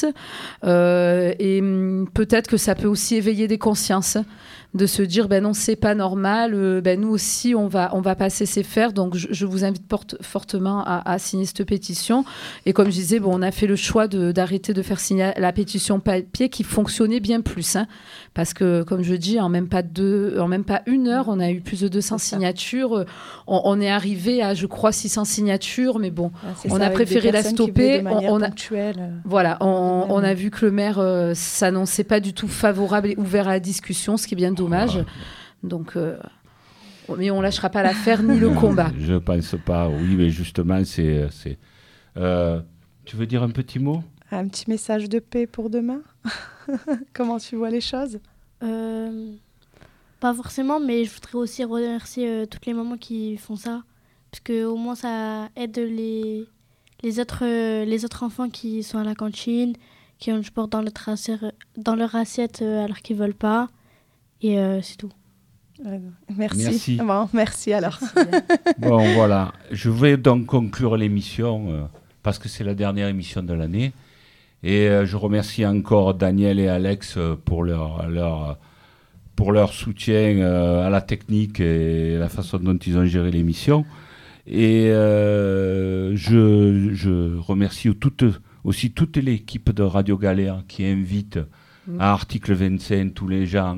[SPEAKER 2] Euh, et peut-être que ça peut aussi éveiller des consciences. De se dire, ben non, c'est pas normal, euh, ben nous aussi, on va, on va pas cesser faire. Donc, je, je vous invite porte, fortement à, à signer cette pétition. Et comme je disais, bon, on a fait le choix de, d'arrêter de faire signer la pétition papier qui fonctionnait bien plus. Hein, parce que, comme je dis, en même pas, deux, en même pas une heure, on a eu plus de deux cents signatures. On, on est arrivé à, je crois, six cents signatures. Mais bon, ah, on ça, a préféré la stopper. On, on a, voilà, on, on a vu que le maire euh, s'annonçait pas du tout favorable et ouvert à la discussion, ce qui est bien dommage. Donc, euh, mais on lâchera pas l'affaire ni le combat.
[SPEAKER 1] Je pense pas. Oui, mais justement, c'est. c'est euh, tu veux dire un petit mot ?
[SPEAKER 5] Un petit message de paix pour demain. Comment tu vois les choses ?
[SPEAKER 4] euh, Pas forcément, mais je voudrais aussi remercier euh, toutes les mamans qui font ça, parce que au moins ça aide les les autres euh, les autres enfants qui sont à la cantine, qui ont du sport dans, dans leur assiette euh, alors qu'ils veulent pas. Et euh, c'est tout.
[SPEAKER 5] Euh, merci.
[SPEAKER 1] Merci.
[SPEAKER 5] Bon, merci alors.
[SPEAKER 2] Merci.
[SPEAKER 1] Bon, voilà. Je vais donc conclure l'émission euh, parce que c'est la dernière émission de l'année. Et euh, je remercie encore Daniel et Alex euh, pour, leur, leur, pour leur soutien euh, à la technique et la façon dont ils ont géré l'émission. Et euh, je, je remercie toutes, aussi toute l'équipe de Radio Galère qui invite mmh. à Article vingt-cinq tous les gens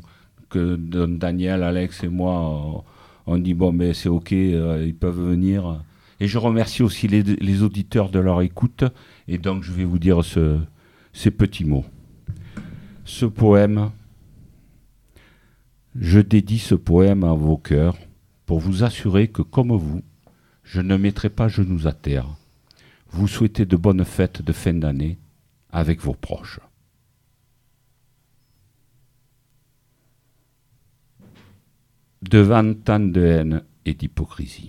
[SPEAKER 1] que Daniel, Alex et moi, on dit bon, ben c'est ok, euh, ils peuvent venir. Et je remercie aussi les, les auditeurs de leur écoute. Et donc, je vais vous dire ce, ces petits mots. Ce poème, je dédie ce poème à vos cœurs pour vous assurer que, comme vous, je ne mettrai pas genoux à terre. Vous souhaitez de bonnes fêtes de fin d'année avec vos proches. Devant tant de haine et d'hypocrisie.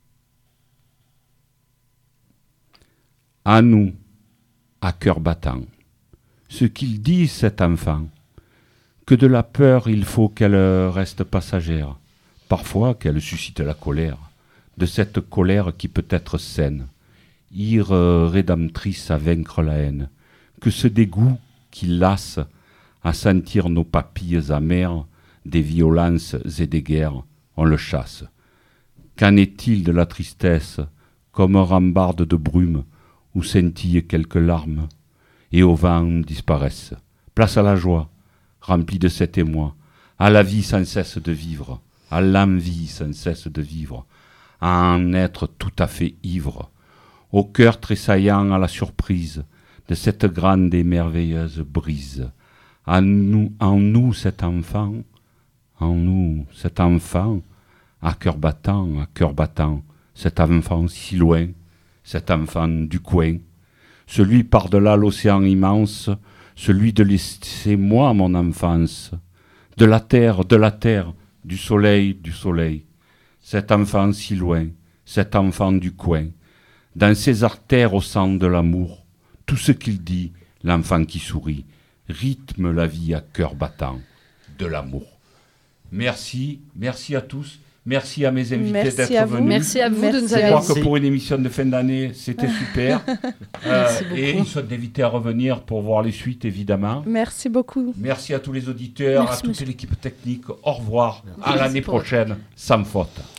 [SPEAKER 1] À nous, à cœur battant, ce qu'il dit cet enfant, que de la peur il faut qu'elle reste passagère, parfois qu'elle suscite la colère, de cette colère qui peut être saine, ire rédemptrice à vaincre la haine, que ce dégoût qui lasse à sentir nos papilles amères, des violences et des guerres, on le chasse. Qu'en est-il de la tristesse, comme un rambarde de brume, où scintillent quelques larmes, et au vent disparaissent. Place à la joie, remplie de cet émoi, à la vie sans cesse de vivre, à l'envie sans cesse de vivre, à en être tout à fait ivre, au cœur tressaillant à la surprise de cette grande et merveilleuse brise. En nous, en nous cet enfant, en nous cet enfant, à cœur battant, à cœur battant, cet enfant si loin, cet enfant du coin, celui par-delà l'océan immense, celui de laisser moi mon enfance, de la terre, de la terre, du soleil, du soleil. Cet enfant si loin, cet enfant du coin, dans ses artères au sang de l'amour, tout ce qu'il dit, l'enfant qui sourit, rythme la vie à cœur battant de l'amour. Merci, merci à tous. Merci à mes invités
[SPEAKER 5] Merci
[SPEAKER 1] d'être
[SPEAKER 5] à vous.
[SPEAKER 1] venus.
[SPEAKER 2] Merci à vous
[SPEAKER 5] Merci
[SPEAKER 2] de nous
[SPEAKER 1] Je
[SPEAKER 2] avoir
[SPEAKER 1] crois que pour une émission de fin d'année, c'était super. Euh,
[SPEAKER 2] Merci beaucoup.
[SPEAKER 1] et ils sont invités à revenir pour voir les suites, évidemment.
[SPEAKER 5] Merci beaucoup.
[SPEAKER 1] Merci à tous les auditeurs,
[SPEAKER 4] Merci,
[SPEAKER 1] à toute
[SPEAKER 4] monsieur.
[SPEAKER 1] l'équipe technique. Au revoir. À
[SPEAKER 2] Merci
[SPEAKER 1] l'année
[SPEAKER 2] pour-
[SPEAKER 1] prochaine, sans faute.